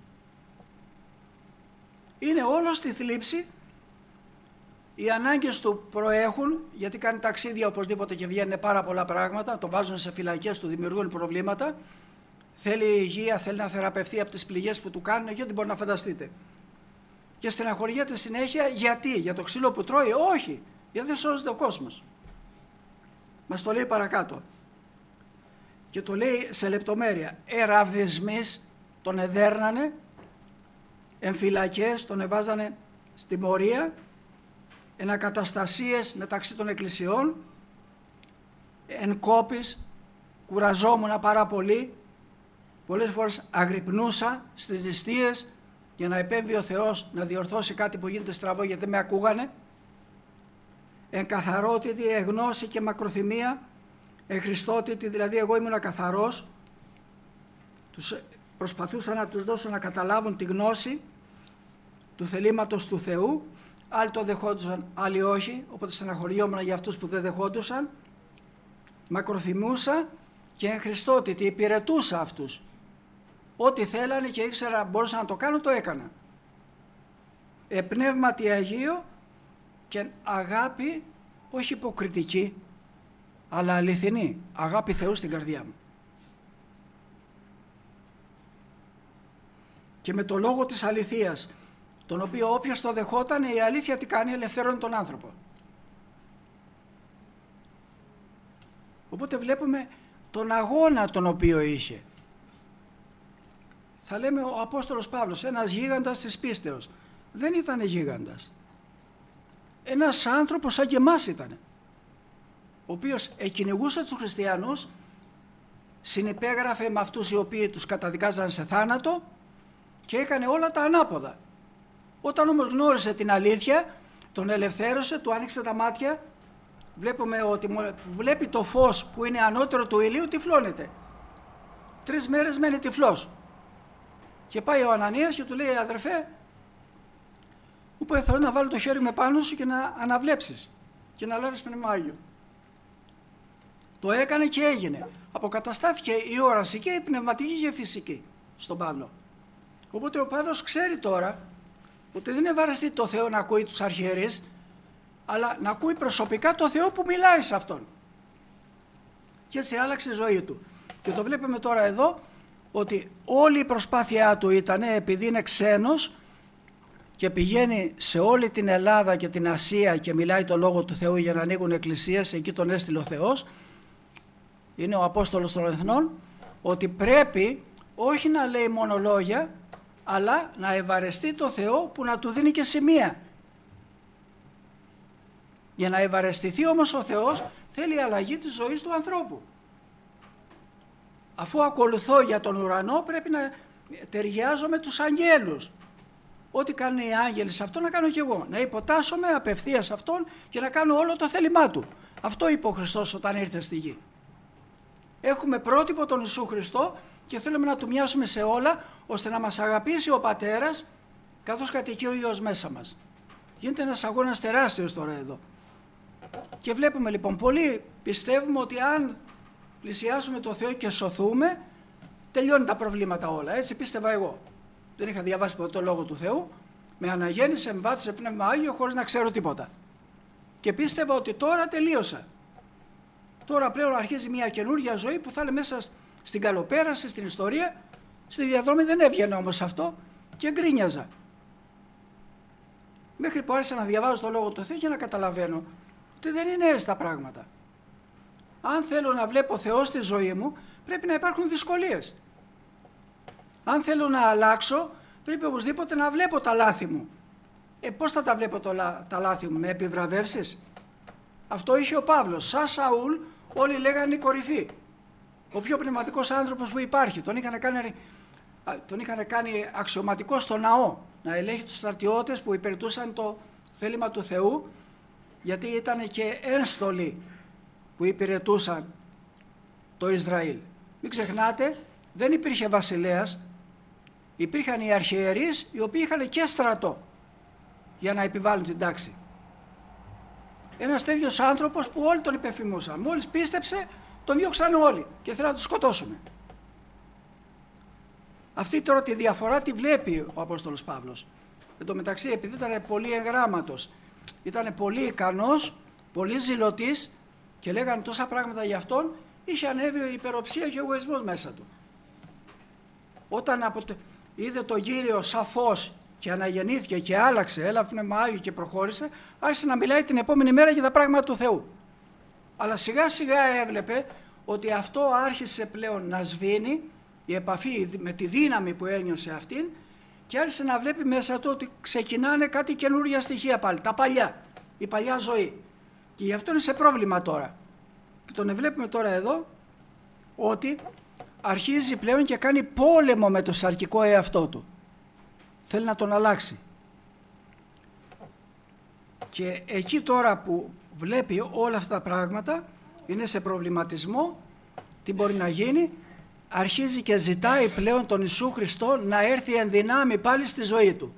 Είναι όλο στη θλίψη, οι ανάγκες του προέχουν, γιατί κάνει ταξίδια οπωσδήποτε και βγαίνουν πάρα πολλά πράγματα, τον βάζουν σε φυλακές, του δημιουργούν προβλήματα, θέλει υγεία, θέλει να θεραπευτεί από τις πληγές που του κάνουν, γιατί μπορεί να φανταστείτε. Και στεναχωριέται συνέχεια, γιατί, για το ξύλο που τρώει? Όχι, γιατί δεν σώζεται ο κόσμος. Μας το λέει παρακάτω. Και το λέει σε λεπτομέρεια. Ραβδισμείς τον εδέρνανε, εν φυλακές τον εβάζανε στη μορία, εν ακαταστασίες μεταξύ των εκκλησιών, εν κόπης, κουραζόμουνα πάρα πολύ, πολλές φορές αγρυπνούσα στις νηστείες για να επέμβει ο Θεός να διορθώσει κάτι που γίνεται στραβό γιατί με ακούγανε, εν καθαρότητη, εν γνώση και μακροθυμία, εν χριστότητη, δηλαδή εγώ ήμουν καθαρός, προσπαθούσα να τους δώσω να καταλάβουν τη γνώση του θελήματος του Θεού, άλλοι το δεχόντουσαν, άλλοι όχι, οπότε στεναχωριόμουν για αυτούς που δεν δεχόντουσαν, μακροθυμούσα και εν χριστότητη, υπηρετούσα αυτούς. Ό,τι θέλανε και ήξερα μπορούσα να το κάνω, το έκανα. Πνεύματι Αγίο και αγάπη, όχι υποκριτική, αλλά αληθινή, αγάπη Θεού στην καρδιά μου. Και με το λόγο της αληθείας, τον οποίο όποιος το δεχόταν, η αλήθεια τι κάνει? Ελευθερώνει τον άνθρωπο. Οπότε βλέπουμε τον αγώνα τον οποίο είχε. Θα λέμε ο Απόστολος Παύλος, ένας γίγαντας της πίστεως. Δεν ήταν γίγαντας. Ένας άνθρωπος σαν και εμάς ήταν, ο οποίος εκκυνηγούσε τους χριστιανούς, συνυπέγραφε με αυτούς οι οποίοι τους καταδικάζαν σε θάνατο και έκανε όλα τα ανάποδα. Όταν όμως γνώρισε την αλήθεια, τον ελευθέρωσε, του άνοιξε τα μάτια, βλέπουμε ότι βλέπει το φως που είναι ανώτερο του ηλίου, τυφλώνεται. 3 μέρες μένει τυφλός. Και πάει ο Ανανίας και του λέει, αδερφέ, μου είπε θέλω να βάλω το χέρι με πάνω σου και να αναβλέψεις και να λάβεις Πνεύμα Άγιο. Το έκανε και έγινε. Αποκαταστάθηκε η όραση και η πνευματική και η φυσική στον Παύλο. Οπότε ο Παύλος ξέρει τώρα ότι δεν είναι βαρεστή το Θεό να ακούει τους αρχιερείς, αλλά να ακούει προσωπικά το Θεό που μιλάει σε αυτόν. Και έτσι άλλαξε η ζωή του. Και το βλέπουμε τώρα εδώ, ότι όλη η προσπάθειά του ήταν, επειδή είναι ξένος και πηγαίνει σε όλη την Ελλάδα και την Ασία και μιλάει το Λόγο του Θεού για να ανοίγουν εκκλησίες, εκεί τον έστειλε ο Θεός, είναι ο Απόστολος των Εθνών, ότι πρέπει όχι να λέει μόνο λόγια, αλλά να ευαρεστεί το Θεό που να του δίνει και σημεία. Για να ευαρεστηθεί όμως ο Θεός θέλει αλλαγή της ζωής του ανθρώπου. Αφού ακολουθώ για τον ουρανό πρέπει να ταιριάζω με τους αγγέλους. Ό,τι κάνουν οι άγγελοι σε αυτό να κάνω κι εγώ. Να υποτάσσομαι απευθείας σε αυτόν και να κάνω όλο το θέλημά του. Αυτό είπε ο Χριστός όταν ήρθε στη γη. Έχουμε πρότυπο τον Ιησού Χριστό και θέλουμε να του μοιάσουμε σε όλα, ώστε να μας αγαπήσει ο Πατέρας καθώς κατοικεί ο Υιός μέσα μας. Γίνεται ένας αγώνας τεράστιος τώρα εδώ. Και βλέπουμε λοιπόν, πολλοί πιστεύουμε ότι αν πλησιάσουμε το Θεό και σωθούμε, τελειώνει τα προβλήματα όλα. Έτσι πίστευα εγώ. Δεν είχα διαβάσει ποτέ το Λόγο του Θεού. Με αναγέννησε, με βάθησε Πνεύμα Άγιο χωρίς να ξέρω τίποτα. Και πίστευα ότι τώρα τελείωσα. Τώρα πλέον αρχίζει μια καινούργια ζωή που θα είναι μέσα στην καλοπέραση, στην ιστορία. Στη διαδρομή δεν έβγαινε όμως αυτό και γκρίνιαζα. Μέχρι που άρχισα να διαβάζω το Λόγο του Θεού και να καταλαβαίνω ότι δεν είναι έτσι τα πράγματα. Αν θέλω να βλέπω Θεό στη ζωή μου, πρέπει να υπάρχουν δυσκολίες. Αν θέλω να αλλάξω, πρέπει οπωσδήποτε να βλέπω τα λάθη μου. Πώς θα τα βλέπω τα λάθη μου? Με επιβραβεύσεις? Αυτό είχε ο Παύλος. Σαν Σαούλ όλοι λέγανε η κορυφή. Ο πιο πνευματικός άνθρωπος που υπάρχει. Τον είχαν κάνει αξιωματικό στο ναό. να ελέγχει τους στρατιώτες που υπηρετούσαν το θέλημα του Θεού, γιατί ήταν και ένστολοι που υπηρετούσαν το Ισραήλ. Μην ξεχνάτε, δεν υπήρχε βασιλέας, υπήρχαν οι αρχιερείς οι οποίοι είχαν και στρατό για να επιβάλλουν την τάξη. Ένας τέτοιος άνθρωπος που όλοι τον υπεφημούσαν. Μόλις πίστεψε, τον διώξαν όλοι και θέλουν να τον σκοτώσουν. Αυτή τώρα τη διαφορά τη βλέπει ο Απόστολος Παύλος. Εν τω μεταξύ, επειδή ήταν πολύ εγγράμματος, ήταν πολύ ικανός, πολύ ζηλωτής και λέγανε τόσα πράγματα για αυτόν, είχε ανέβει η υπεροψία και ο εγωισμός μέσα του. Όταν είδε το Κύριο σαφώς και αναγεννήθηκε και άλλαξε, έλαβε πνεύμα Άγιο και προχώρησε, άρχισε να μιλάει την επόμενη μέρα για τα πράγματα του Θεού. Αλλά σιγά σιγά έβλεπε ότι αυτό άρχισε πλέον να σβήνει, η επαφή με τη δύναμη που ένιωσε αυτήν, και άρχισε να βλέπει μέσα του ότι ξεκινάνε κάτι καινούργια στοιχεία πάλι, τα παλιά, η παλιά ζωή. Και γι' αυτό είναι σε πρόβλημα τώρα. Και τον βλέπουμε τώρα εδώ ότι αρχίζει πλέον και κάνει πόλεμο με το σαρκικό εαυτό του. Θέλει να τον αλλάξει. Και εκεί τώρα που βλέπει όλα αυτά τα πράγματα, είναι σε προβληματισμό, τι μπορεί να γίνει, αρχίζει και ζητάει πλέον τον Ιησού Χριστό να έρθει εν δυνάμει πάλι στη ζωή του.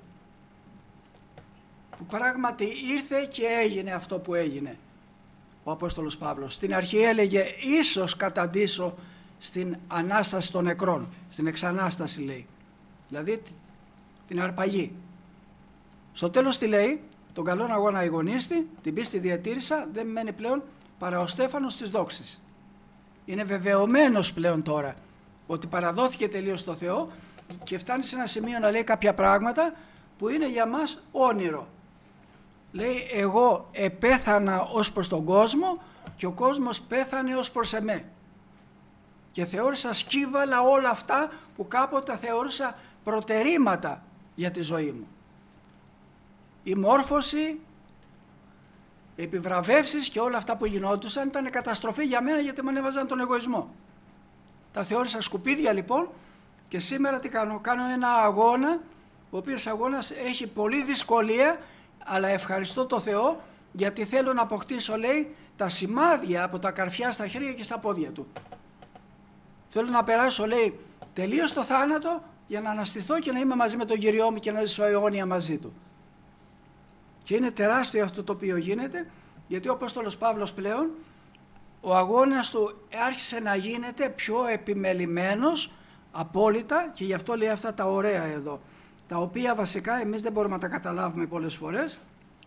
Που πράγματι ήρθε και έγινε αυτό που έγινε ο Απόστολος Παύλος. Στην αρχή έλεγε ίσως καταντήσω στην Ανάσταση των νεκρών, στην εξανάσταση λέει, δηλαδή την αρπαγή. Στο τέλος τι λέει, τον καλόν αγώνα αγωνίστη, την πίστη διατήρησα, δεν μένει πλέον παρά ο Στέφανος της δόξης. Είναι βεβαιωμένος πλέον τώρα ότι παραδόθηκε τελείως στο Θεό και φτάνει σε ένα σημείο να λέει κάποια πράγματα που είναι για μας όνειρο. Λέει εγώ επέθανα ως προς τον κόσμο και ο κόσμος πέθανε ως προς εμέ. Και θεώρησα σκύβαλα όλα αυτά που κάποτε θεώρησα προτερήματα για τη ζωή μου. Η μόρφωση, οι επιβραβεύσεις και όλα αυτά που γινόντουσαν ήταν καταστροφή για μένα, γιατί με ανέβαζαν τον εγωισμό. Τα θεώρησα σκουπίδια λοιπόν και σήμερα τι κάνω, κάνω ένα αγώνα, ο οποίος αγώνας έχει πολλή δυσκολία, αλλά ευχαριστώ το Θεό γιατί θέλω να αποκτήσω, λέει, τα σημάδια από τα καρφιά στα χέρια και στα πόδια του. Θέλω να περάσω, λέει, τελείως το θάνατο για να αναστηθώ και να είμαι μαζί με τον Κυριό μου και να ζήσω αιώνια μαζί του. Και είναι τεράστιο αυτό το οποίο γίνεται, γιατί ο Απόστολος Παύλος πλέον ο αγώνας του άρχισε να γίνεται πιο επιμελημένος απόλυτα, και γι' αυτό λέει αυτά τα ωραία εδώ, τα οποία βασικά εμείς δεν μπορούμε να τα καταλάβουμε πολλές φορές.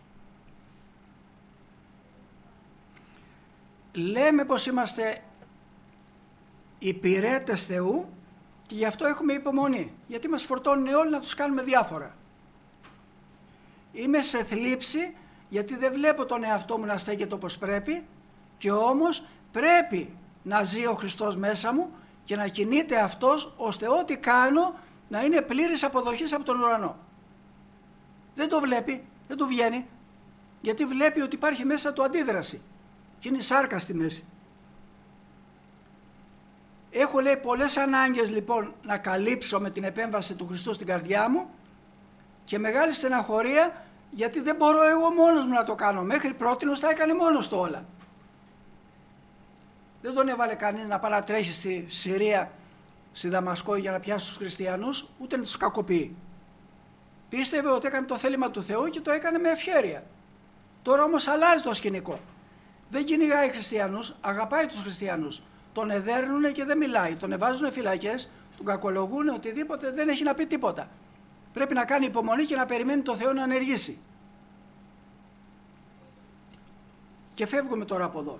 Λέμε πως είμαστε υπηρέτες Θεού και γι' αυτό έχουμε υπομονή, γιατί μας φορτώνουν όλοι να τους κάνουμε διάφορα. Είμαι σε θλίψη γιατί δεν βλέπω τον εαυτό μου να στέκεται όπως πρέπει, και όμως πρέπει να ζει ο Χριστός μέσα μου και να κινείται αυτός, ώστε ό,τι κάνω να είναι πλήρης αποδοχής από τον ουρανό. Δεν το βλέπει, δεν του βγαίνει, γιατί βλέπει ότι υπάρχει μέσα του αντίδραση και είναι σάρκα στη μέση. Έχω, λέει, πολλές ανάγκες λοιπόν να καλύψω με την επέμβαση του Χριστού στην καρδιά μου και μεγάλη στεναχωρία, γιατί δεν μπορώ εγώ μόνος μου να το κάνω. Μέχρι πρότινος τα έκανε μόνος του όλα. Δεν τον έβαλε κανείς να πάει να τρέχει στη Συρία, στη Δαμασκό για να πιάσει τους χριστιανούς, ούτε να τους κακοποιεί. Πίστευε ότι έκανε το θέλημα του Θεού και το έκανε με ευχέρεια. Τώρα όμως αλλάζει το σκηνικό. Δεν κυνηγάει χριστιανούς, αγαπάει τους χριστιανούς. Τον εδέρνουνε και δεν μιλάει, τον εβάζουνε φυλακές, τον κακολογούνε, οτιδήποτε, δεν έχει να πει τίποτα. Πρέπει να κάνει υπομονή και να περιμένει το Θεό να ενεργήσει. Και φεύγουμε τώρα από εδώ.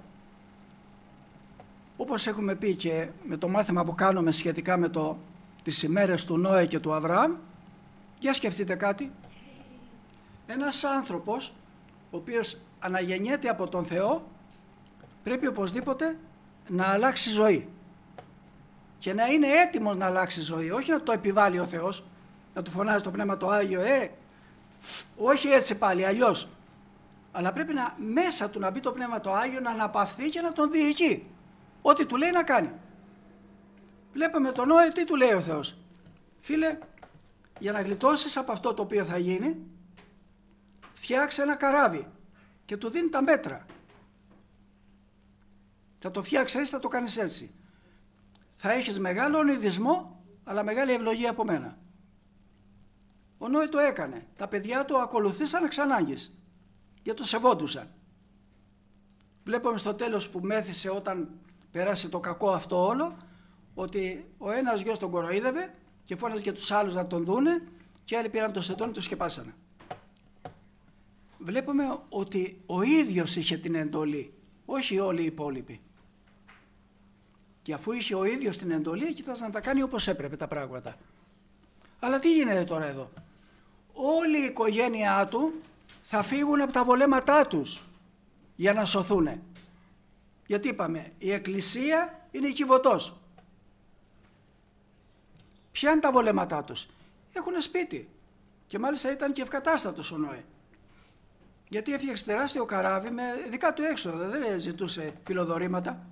Όπως έχουμε πει και με το μάθημα που κάνουμε σχετικά με τις ημέρες του Νόε και του Αβραάμ, για σκεφτείτε κάτι. Ένας άνθρωπος ο οποίος αναγεννιέται από τον Θεό πρέπει οπωσδήποτε να αλλάξει ζωή και να είναι έτοιμος να αλλάξει ζωή, όχι να το επιβάλλει ο Θεός, να του φωνάζει το Πνεύμα το Άγιο, όχι έτσι πάλι, αλλιώς. Αλλά πρέπει μέσα του να μπει το Πνεύμα το Άγιο, να αναπαυθεί και να τον διοικεί. Ό,τι του λέει να κάνει. Βλέπουμε τον Νόε, τι του λέει ο Θεός. Φίλε, για να γλιτώσεις από αυτό το οποίο θα γίνει, φτιάξε ένα καράβι και του δίνει τα μέτρα. Θα το φτιάξει έτσι, θα το κάνεις έτσι. Θα έχεις μεγάλο ονειδισμό, αλλά μεγάλη ευλογία από μένα. Ο Νόε το έκανε. Τα παιδιά του ακολουθήσαν εξ ανάγκης, γιατί το σεβόντουσαν. Βλέπουμε στο τέλος που μέθησε όταν πέρασε το κακό αυτό όλο, ότι ο ένας γιος τον κοροϊδεύε και φώναζε και τους άλλους να τον δούνε και άλλοι πήραν το σεντόνι και το σκεπάσανε. Βλέπουμε ότι ο ίδιος είχε την εντολή, όχι όλοι οι υπόλοιποι. Και αφού είχε ο ίδιος την εντολή, κοίταζε να τα κάνει όπως έπρεπε τα πράγματα. Αλλά τι γίνεται τώρα εδώ? Όλη η οικογένειά του θα φύγουν από τα βολέματά τους για να σωθούνε. Γιατί είπαμε, η εκκλησία είναι η Κιβωτός. Ποια είναι τα βολέματά τους? Έχουν σπίτι. Και μάλιστα ήταν και ευκατάστατος ο Νόε. Γιατί έφτιαξε τεράστιο καράβι με δικά του έξοδα, δεν ζητούσε φιλοδορήματα.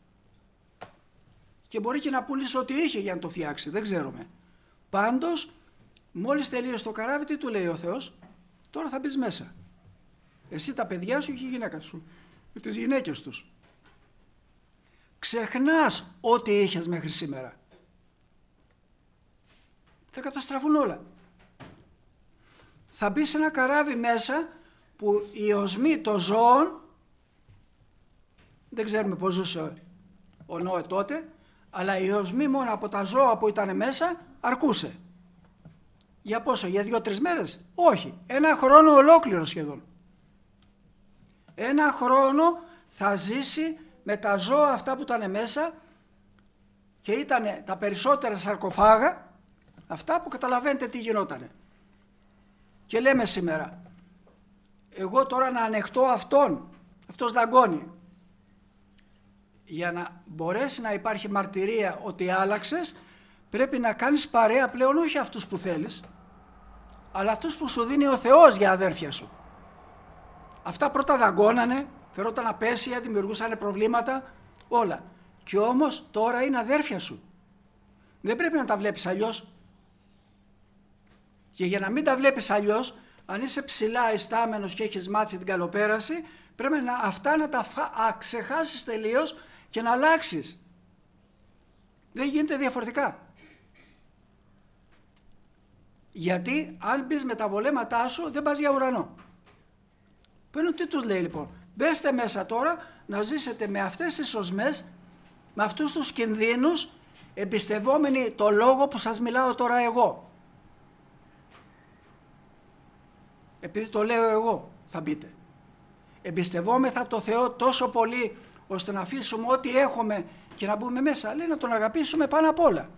Και μπορεί και να πουλήσει ό,τι είχε για να το φτιάξει, δεν ξέρουμε. Πάντως, μόλις τελείωσε το καράβι, τι του λέει ο Θεός? Τώρα θα μπεις μέσα. Εσύ, τα παιδιά σου και η γυναίκα σου, με τις γυναίκες τους. Ξεχνάς ό,τι είχες μέχρι σήμερα. Θα καταστραφούν όλα. Θα μπει σε ένα καράβι μέσα που οι οσμοί των ζώων, δεν ξέρουμε πώς ζούσε ο Νόε τότε, αλλά οι οσμοί μόνο από τα ζώα που ήταν μέσα αρκούσε. Για πόσο? Για 2-3 μέρες? Όχι. 1 χρόνο ολόκληρο σχεδόν. 1 χρόνο θα ζήσει με τα ζώα αυτά που ήταν μέσα και ήταν τα περισσότερα σαρκοφάγα, αυτά που καταλαβαίνετε τι γινότανε. Και λέμε σήμερα, εγώ τώρα να ανεχτώ αυτός δαγκώνει. Για να μπορέσει να υπάρχει μαρτυρία ότι άλλαξες, πρέπει να κάνεις παρέα πλέον όχι αυτούς που θέλεις, αλλά αυτούς που σου δίνει ο Θεός για αδέρφια σου. Αυτά πρώτα δαγκώνανε, φερόταν απέσια, δημιουργούσαν προβλήματα, όλα. Και όμως τώρα είναι αδέρφια σου. Δεν πρέπει να τα βλέπεις αλλιώς. Και για να μην τα βλέπεις αλλιώς, αν είσαι ψηλά ειστάμενος και έχεις μάθει την καλοπέραση, πρέπει αυτά να τα ξεχάσεις τελείως και να αλλάξεις. Δεν γίνεται διαφορετικά. Γιατί αν μπεις με τα βολέματά σου δεν πας για ουρανό. Παίρνω τι τους λέει λοιπόν? Μπέστε μέσα τώρα να ζήσετε με αυτές τις οσμές, με αυτούς τους κινδύνους, εμπιστευόμενοι το λόγο που σας μιλάω τώρα εγώ. Επειδή το λέω εγώ θα μπείτε. Εμπιστευόμεθα το Θεό τόσο πολύ ώστε να αφήσουμε ό,τι έχουμε και να μπούμε μέσα. Λέει να τον αγαπήσουμε πάνω απ' όλα.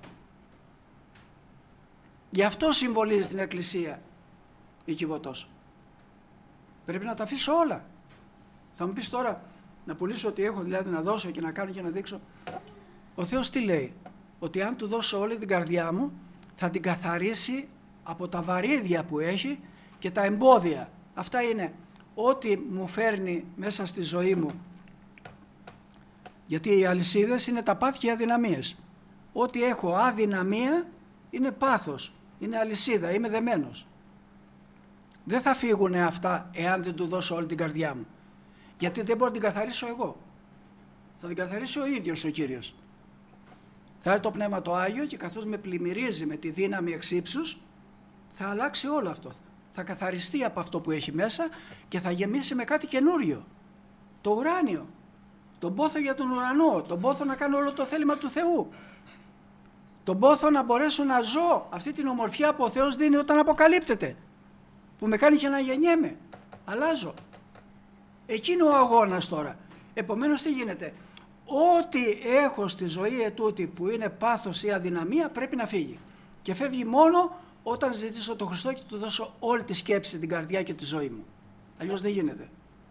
Γι' αυτό συμβολίζει την Εκκλησία η Κιβωτός. Πρέπει να τα αφήσω όλα. Θα μου πεις τώρα να πουλήσω ό,τι έχω, δηλαδή να δώσω και να κάνω και να δείξω. Ο Θεός τι λέει? Ότι αν του δώσω όλη την καρδιά μου θα την καθαρίσει από τα βαρύδια που έχει και τα εμπόδια. Αυτά είναι ό,τι μου φέρνει μέσα στη ζωή μου. Γιατί οι αλυσίδες είναι τα πάθη και οι αδυναμίες. Ό,τι έχω αδυναμία είναι πάθος, είναι αλυσίδα, είμαι δεμένος. Δεν θα φύγουν αυτά εάν δεν του δώσω όλη την καρδιά μου. Γιατί δεν μπορώ να την καθαρίσω εγώ. Θα την καθαρίσει ο ίδιος ο Κύριος. Θα έρθει το Πνεύμα το Άγιο και καθώς με πλημμυρίζει με τη δύναμη εξ ύψους, θα αλλάξει όλο αυτό. Θα καθαριστεί από αυτό που έχει μέσα και θα γεμίσει με κάτι καινούριο. Το ουράνιο. Τον πόθο για τον ουρανό. Τον πόθο να κάνω όλο το θέλημα του Θεού. Τον πόθο να μπορέσω να ζω αυτή την ομορφιά που ο Θεός δίνει όταν αποκαλύπτεται. Που με κάνει και να γεννιέμαι. Αλλάζω. Εκεί είναι ο αγώνας τώρα. Επομένως τι γίνεται? Ό,τι έχω στη ζωή ετούτη που είναι πάθος ή αδυναμία πρέπει να φύγει. Και φεύγει μόνο όταν ζητήσω τον Χριστό και του δώσω όλη τη σκέψη, την καρδιά και τη ζωή μου. Αλλιώς δεν γίνεται.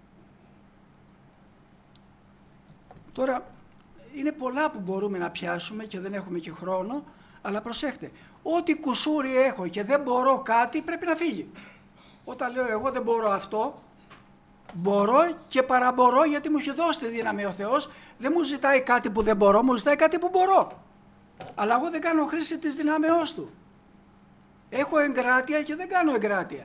Τώρα είναι πολλά που μπορούμε να πιάσουμε και δεν έχουμε και χρόνο, αλλά προσέχτε, ό,τι κουσούρι έχω και δεν μπορώ κάτι πρέπει να φύγει. Όταν λέω εγώ δεν μπορώ αυτό, μπορώ και παραμπορώ γιατί μου έχει δώσει τη δύναμη ο Θεός, δεν μου ζητάει κάτι που δεν μπορώ, μου ζητάει κάτι που μπορώ. Αλλά εγώ δεν κάνω χρήση της δυνάμεώς του. Έχω εγκράτεια και δεν κάνω εγκράτεια.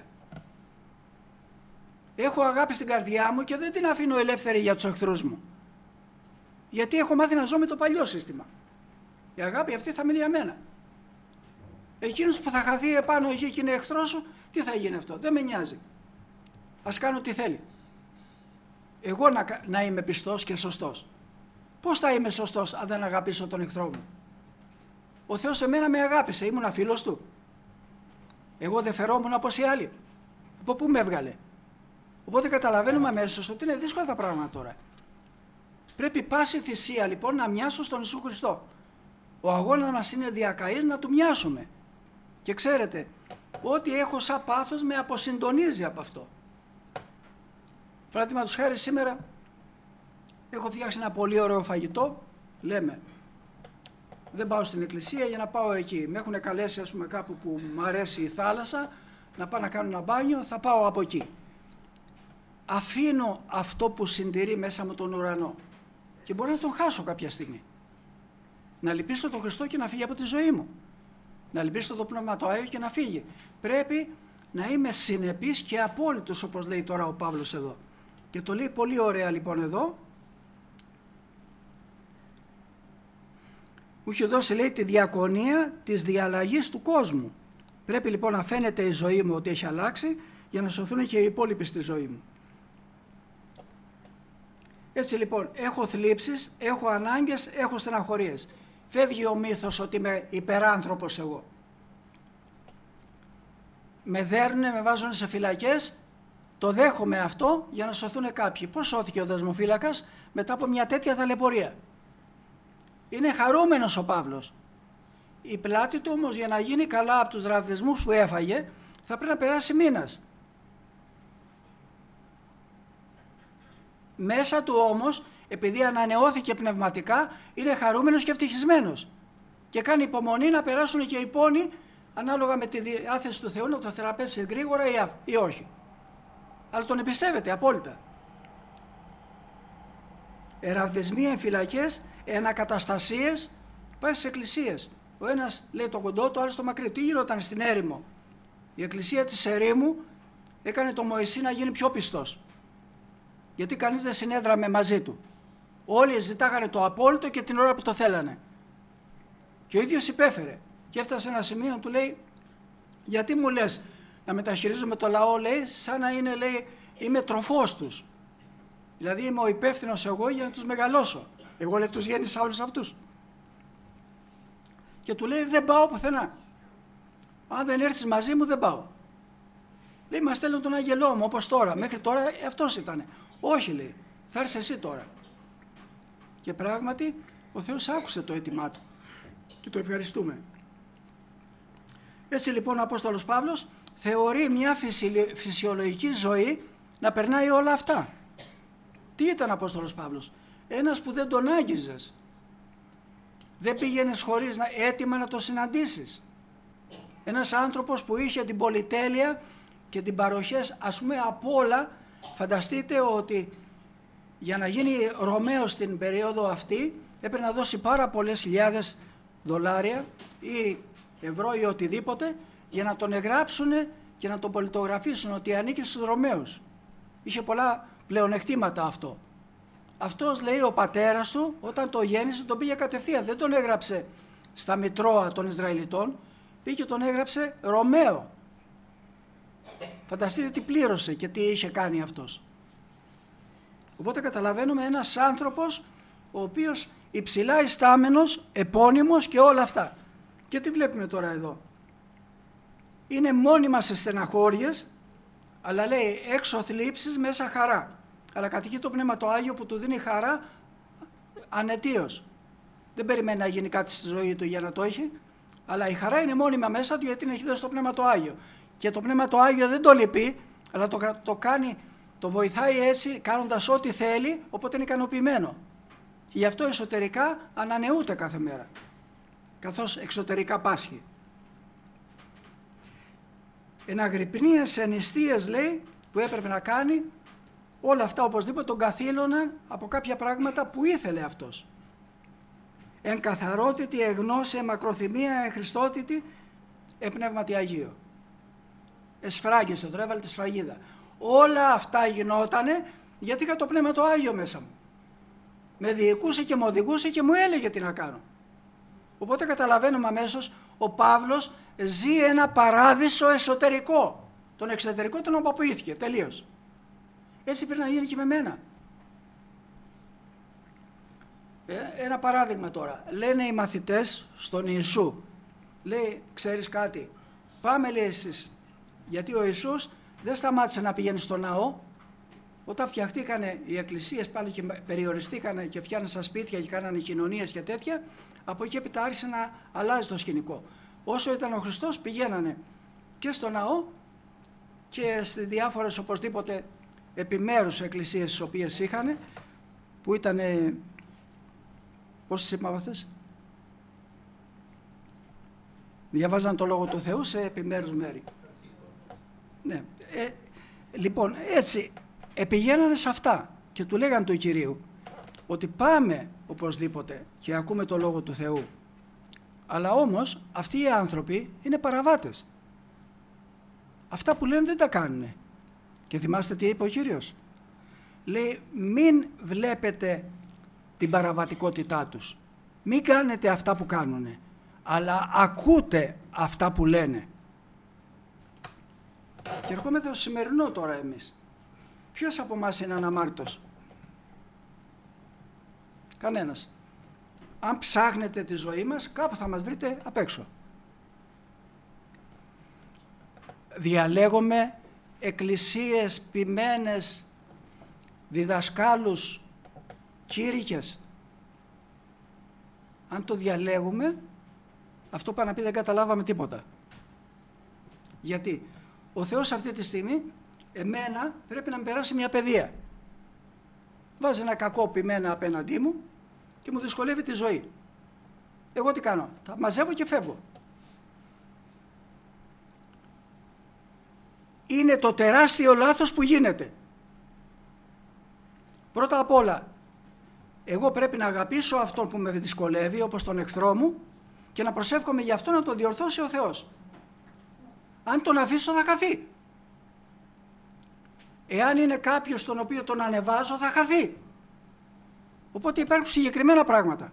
Έχω αγάπη στην καρδιά μου και δεν την αφήνω ελεύθερη για τους εχθρούς μου. Γιατί έχω μάθει να ζω με το παλιό σύστημα. Η αγάπη αυτή θα μείνει για μένα. Εκείνος που θα χαθεί επάνω εκεί και είναι εχθρός σου, τι θα γίνει αυτό? Δεν με νοιάζει. Ας κάνω τι θέλει. Εγώ να είμαι πιστός και σωστός. Πώς θα είμαι σωστός αν δεν αγαπήσω τον εχθρό μου? Ο Θεός εμένα με αγάπησε, ήμουν φίλος του. Εγώ δεν φερόμουν όπως οι άλλοι. Από πού με έβγαλε? Οπότε καταλαβαίνουμε αμέσως ότι είναι δύσκολα τα πράγματα τώρα. Πρέπει πάση θυσία λοιπόν να μοιάσω στον Ιησού Χριστό. Ο αγώνας μας είναι διακαής να του μοιάσουμε. Και ξέρετε, ό,τι έχω σαν πάθος με αποσυντονίζει από αυτό. Παραδείγματος χάρη σήμερα έχω φτιάξει ένα πολύ ωραίο φαγητό, λέμε. Δεν πάω στην εκκλησία για να πάω εκεί. Με έχουν καλέσει ας πούμε κάπου που μου αρέσει η θάλασσα, να πάω να κάνω ένα μπάνιο, θα πάω από εκεί. Αφήνω αυτό που συντηρεί μέσα μου τον ουρανό και μπορώ να τον χάσω κάποια στιγμή. Να λυπήσω τον Χριστό και να φύγει από τη ζωή μου. Να λυπήσω το Πνεύμα το Άγιο και να φύγει. Πρέπει να είμαι συνεπής και απόλυτος, όπως λέει τώρα ο Παύλος εδώ. Και το λέει πολύ ωραία λοιπόν εδώ. Μου είχε δώσει, λέει, τη διακονία της διαλλαγής του κόσμου. Πρέπει λοιπόν να φαίνεται η ζωή μου ότι έχει αλλάξει για να σωθούν και οι υπόλοιποι στη ζωή μου. Έτσι λοιπόν, έχω θλίψεις, έχω ανάγκες, έχω στεναχωρίες. Φεύγει ο μύθος ότι είμαι υπεράνθρωπος εγώ. Με δέρνουνε, με βάζουν σε φυλακές, το δέχομαι αυτό για να σωθούν κάποιοι. Πώς σώθηκε ο δεσμοφύλακας μετά από μια τέτοια ταλαιπωρία? Είναι χαρούμενος ο Παύλος. Η πλάτη του όμως για να γίνει καλά από τους ραβδισμούς που έφαγε θα πρέπει να περάσει μήνας. Μέσα του όμως, επειδή ανανεώθηκε πνευματικά, είναι χαρούμενος και ευτυχισμένος. Και κάνει υπομονή να περάσουν και οι πόνοι ανάλογα με τη διάθεση του Θεού να το θεραπεύσει γρήγορα ή όχι. Αλλά τον εμπιστεύεται απόλυτα. Ραβδισμοί, εμφυλακές, ανακαταστασίες, πάει στις εκκλησίες. Ο ένας λέει το κοντό, το άλλο το μακρύ. Τι γινόταν στην έρημο? Η εκκλησία της ερήμου έκανε τον Μωυσή να γίνει πιο πιστός. Γιατί κανείς δεν συνέδραμε μαζί του. Όλοι ζητάγανε το απόλυτο και την ώρα που το θέλανε. Και ο ίδιος υπέφερε. Και έφτασε σε ένα σημείο να του λέει, γιατί μου λες να μεταχειρίζομαι το λαό, λέει, σαν να είναι, λέει, είμαι τροφός τους. Δηλαδή είμαι ο υπεύθυνος εγώ για να τους μεγαλώσω. Εγώ, λέει, τους γέννησα όλους αυτούς. Και του λέει, δεν πάω πουθενά. Αν δεν έρθεις μαζί μου δεν πάω. Λέει, μας στέλνουν τον άγγελό μου όπως τώρα. Μέχρι τώρα αυτός ήτανε. Όχι, λέει, θα έρθεις εσύ τώρα. Και πράγματι ο Θεός άκουσε το αίτημά του και το ευχαριστούμε. Έτσι λοιπόν ο Απόστολος Παύλος θεωρεί μια φυσιολογική ζωή να περνάει όλα αυτά. Τι ήταν ο Απόστολος Παύλος? Ένας που δεν τον άγγιζες. Δεν πήγαινες χωρίς έτοιμα να τον συναντήσεις. Ένας άνθρωπος που είχε την πολυτέλεια και την παροχές, ας πούμε, από όλα. Φανταστείτε ότι για να γίνει Ρωμαίος στην περίοδο αυτή έπρεπε να δώσει πάρα πολλές χιλιάδες δολάρια ή ευρώ ή οτιδήποτε για να τον εγγράψουν και να τον πολιτογραφήσουν ότι ανήκει στους Ρωμαίους. Είχε πολλά πλεονεκτήματα αυτό. Αυτός, λέει, ο πατέρας του όταν το γέννησε τον πήγε κατευθείαν. Δεν τον έγραψε στα Μητρώα των Ισραηλιτών, πήγε και τον έγραψε Ρωμαίο. Φανταστείτε τι πλήρωσε και τι είχε κάνει αυτός. Οπότε καταλαβαίνουμε ένας άνθρωπος ο οποίος υψηλά ιστάμενος, επώνυμος και όλα αυτά. Και τι βλέπουμε τώρα εδώ? Είναι μόνιμα σε στεναχώριες, αλλά λέει έξω θλίψεις, μέσα χαρά. Αλλά κατοικεί το Πνεύμα το Άγιο που του δίνει χαρά ανετίως. Δεν περιμένει να γίνει κάτι στη ζωή του για να το έχει, αλλά η χαρά είναι μόνιμα μέσα του γιατί την έχει δώσει το Πνεύμα το Άγιο. Και το Πνεύμα το Άγιο δεν το λυπεί, αλλά το κάνει, το βοηθάει έτσι κάνοντας ό,τι θέλει, οπότε είναι ικανοποιημένο. Και γι' αυτό εσωτερικά ανανεούται κάθε μέρα, καθώς εξωτερικά πάσχει. Εναγρυπνίες, ενιστίες, λέει, που έπρεπε να κάνει, όλα αυτά οπωσδήποτε τον καθήλωναν από κάποια πράγματα που ήθελε αυτός. Εν καθαρότητη, εγνώση, μακροθυμία, εν χριστότητη, Πνεύματι Αγίο. Εσφράγγισε, τώρα έβαλε τη σφραγίδα. Όλα αυτά γινότανε γιατί είχα το Πνεύμα το Άγιο μέσα μου. Με διοικούσε και μου οδηγούσε και μου έλεγε τι να κάνω. Οπότε καταλαβαίνουμε αμέσως, ο Παύλος ζει ένα παράδεισο εσωτερικό. Τον εξωτερικό τον αποποιήθηκε, τελείως. Έτσι πρέπει να γίνει και με μένα. Ένα παράδειγμα τώρα. Λένε οι μαθητές στον Ιησού, λέει, ξέρεις κάτι, πάμε λέει εσείς. Γιατί ο Ιησούς δεν σταμάτησε να πηγαίνει στο ναό. Όταν φτιαχτήκανε οι εκκλησίες πάλι και περιοριστήκανε και φτιάνασαν σπίτια και κάνανε κοινωνίες και τέτοια, από εκεί έπειτα άρχισε να αλλάζει το σκηνικό. Όσο ήταν ο Χριστός πηγαίνανε και στο ναό και στις διάφορες οπωσδήποτε επιμέρους εκκλησίες τις οποίες είχαν, που ήταν, πώς τις είπαμε αυτές, διαβάζαν το Λόγο του Θεού σε επιμέρους μέρη. Ναι. Λοιπόν, έτσι πηγαίνανε σε αυτά και του λέγαν του Κυρίου ότι πάμε οπωσδήποτε και ακούμε το Λόγο του Θεού. Αλλά όμως αυτοί οι άνθρωποι είναι παραβάτες. Αυτά που λένε δεν τα κάνουνε. Και θυμάστε τι είπε ο Κύριος. Λέει, μην βλέπετε την παραβατικότητά τους. Μην κάνετε αυτά που κάνουνε. Αλλά ακούτε αυτά που λένε. Και ερχόμαστε στο σημερινό τώρα εμείς. Ποιος από εμάς είναι αναμάρτητος? Κανένας. Αν ψάχνετε τη ζωή μας, κάπου θα μας βρείτε απ' έξω. Διαλέγουμε εκκλησίες, ποιμένες, διδασκάλους, κήρυκες. Αν το διαλέγουμε, αυτό πάει να πει δεν καταλάβαμε τίποτα. Γιατί ο Θεός αυτή τη στιγμή, εμένα πρέπει να με περάσει μια παιδεία. Βάζει ένα κακό ποιμένα απέναντί μου και μου δυσκολεύει τη ζωή. Εγώ τι κάνω? Τα μαζεύω και φεύγω. Είναι το τεράστιο λάθος που γίνεται. Πρώτα απ' όλα, εγώ πρέπει να αγαπήσω αυτόν που με δυσκολεύει, όπως τον εχθρό μου, και να προσεύχομαι για αυτό να τον διορθώσει ο Θεός. Αν τον αφήσω θα χαθεί. Εάν είναι κάποιος τον οποίο τον ανεβάζω θα χαθεί. Οπότε υπάρχουν συγκεκριμένα πράγματα.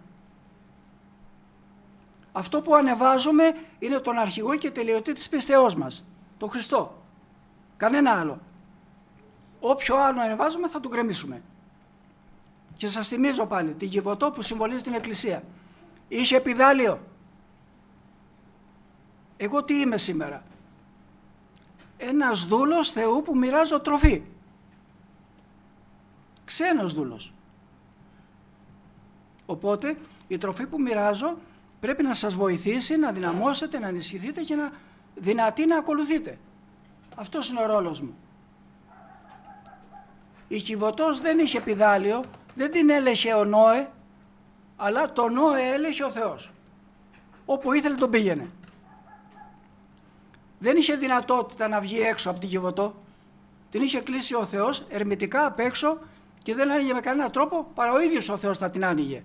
Αυτό που ανεβάζουμε είναι τον αρχηγό και τελειωτή της πιστεώς μας, τον Χριστό. Κανένα άλλο. Όποιο άλλο ανεβάζουμε θα τον γκρεμίσουμε. Και σας θυμίζω πάλι την Κιβωτό που συμβολίζει την Εκκλησία. Είχε επιδάλιο. Εγώ τι είμαι σήμερα? Ένας δούλος Θεού που μοιράζω τροφή. Ξένος δούλος. Οπότε η τροφή που μοιράζω πρέπει να σας βοηθήσει να δυναμώσετε, να ενισχυθείτε και να δυνατή να ακολουθείτε. Αυτός είναι ο ρόλος μου. Η Κιβωτός δεν είχε πηδάλιο, δεν την έλεγε ο Νόε, αλλά τον Νόε έλεγε ο Θεός. Όπου ήθελε τον πήγαινε. Δεν είχε δυνατότητα να βγει έξω από την Κιβωτό. Την είχε κλείσει ο Θεός ερμητικά απ' έξω και δεν άνοιγε με κανένα τρόπο, παρά ο ίδιος ο Θεός θα την άνοιγε.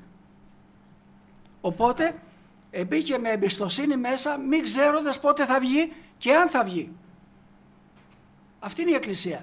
Οπότε μπήκε με εμπιστοσύνη μέσα, μην ξέροντας πότε θα βγει και αν θα βγει. Αυτή είναι η Εκκλησία.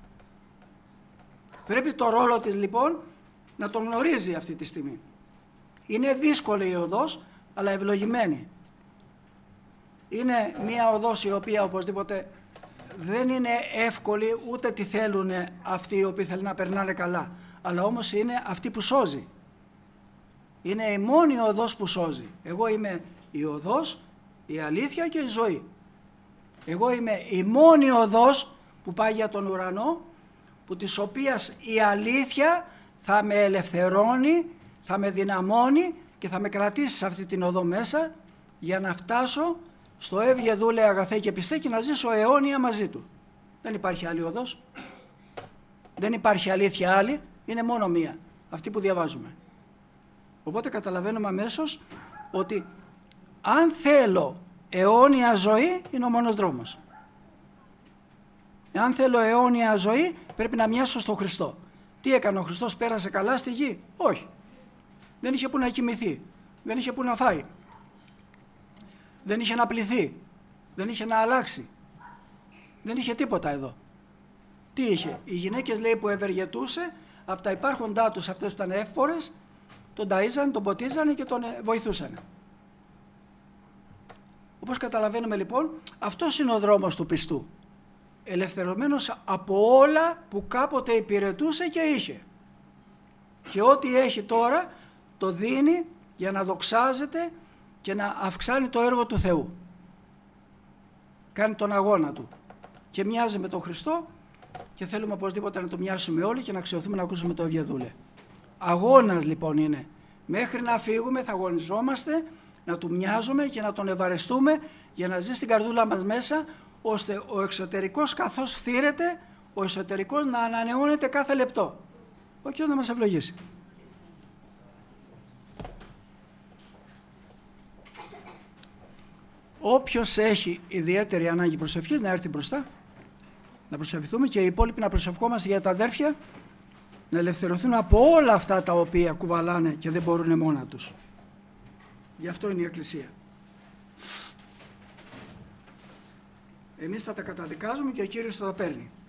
Πρέπει το ρόλο της λοιπόν να τον γνωρίζει αυτή τη στιγμή. Είναι δύσκολη η οδός, αλλά ευλογημένη. Είναι μια οδός η οποία οπωσδήποτε δεν είναι εύκολη, ούτε τη θέλουν αυτοί οι οποίοι θέλουν να περνάνε καλά. Αλλά όμως είναι αυτή που σώζει. Είναι η μόνη οδός που σώζει. Εγώ είμαι η οδός, η αλήθεια και η ζωή. Εγώ είμαι η μόνη οδός που πάει για τον ουρανό, που της οποίας η αλήθεια θα με ελευθερώνει, θα με δυναμώνει και θα με κρατήσει σε αυτή την οδό μέσα για να φτάσω στο έβγε δούλε αγαθέ και πιστέ και να ζήσω αιώνια μαζί του. Δεν υπάρχει άλλη οδός, δεν υπάρχει αλήθεια άλλη, είναι μόνο μία, αυτή που διαβάζουμε. Οπότε καταλαβαίνουμε αμέσως ότι αν θέλω αιώνια ζωή είναι ο μόνος δρόμος. Αν θέλω αιώνια ζωή πρέπει να μοιάσω στον Χριστό. Τι έκανε ο Χριστός, πέρασε καλά στη γη? Όχι. Δεν είχε που να κοιμηθεί, δεν είχε που να φάει, δεν είχε να πληθεί. Δεν είχε να αλλάξει. Δεν είχε τίποτα εδώ. Τι είχε? Οι γυναίκες, λέει, που ευεργετούσε, από τα υπάρχοντά τους, αυτές που ήταν εύπορες, τον ταΐζανε, τον ποτίζανε και τον βοηθούσανε. Όπως καταλαβαίνουμε λοιπόν, αυτός είναι ο δρόμος του πιστού. Ελευθερωμένος από όλα που κάποτε υπηρετούσε και είχε. Και ό,τι έχει τώρα το δίνει για να δοξάζεται και να αυξάνει το έργο του Θεού. Κάνει τον αγώνα του και μοιάζει με τον Χριστό και θέλουμε οπωσδήποτε να το μοιάσουμε όλοι και να αξιωθούμε να ακούσουμε το Ευγεδούλε. Αγώνας λοιπόν είναι. Μέχρι να φύγουμε θα αγωνιζόμαστε να του μοιάζουμε και να τον ευαρεστούμε για να ζει στην καρδούλα μας μέσα, ώστε ο εξωτερικός καθώς φθήρεται, ο εσωτερικός να ανανεώνεται κάθε λεπτό. Ο Κύριος να μας ευλογήσει. Όποιος έχει ιδιαίτερη ανάγκη προσευχής να έρθει μπροστά, να προσευχηθούμε και οι υπόλοιποι να προσευχόμαστε για τα αδέρφια, να ελευθερωθούν από όλα αυτά τα οποία κουβαλάνε και δεν μπορούν μόνα τους. Γι' αυτό είναι η Εκκλησία. Εμείς θα τα καταδικάζουμε και ο Κύριος θα τα παίρνει.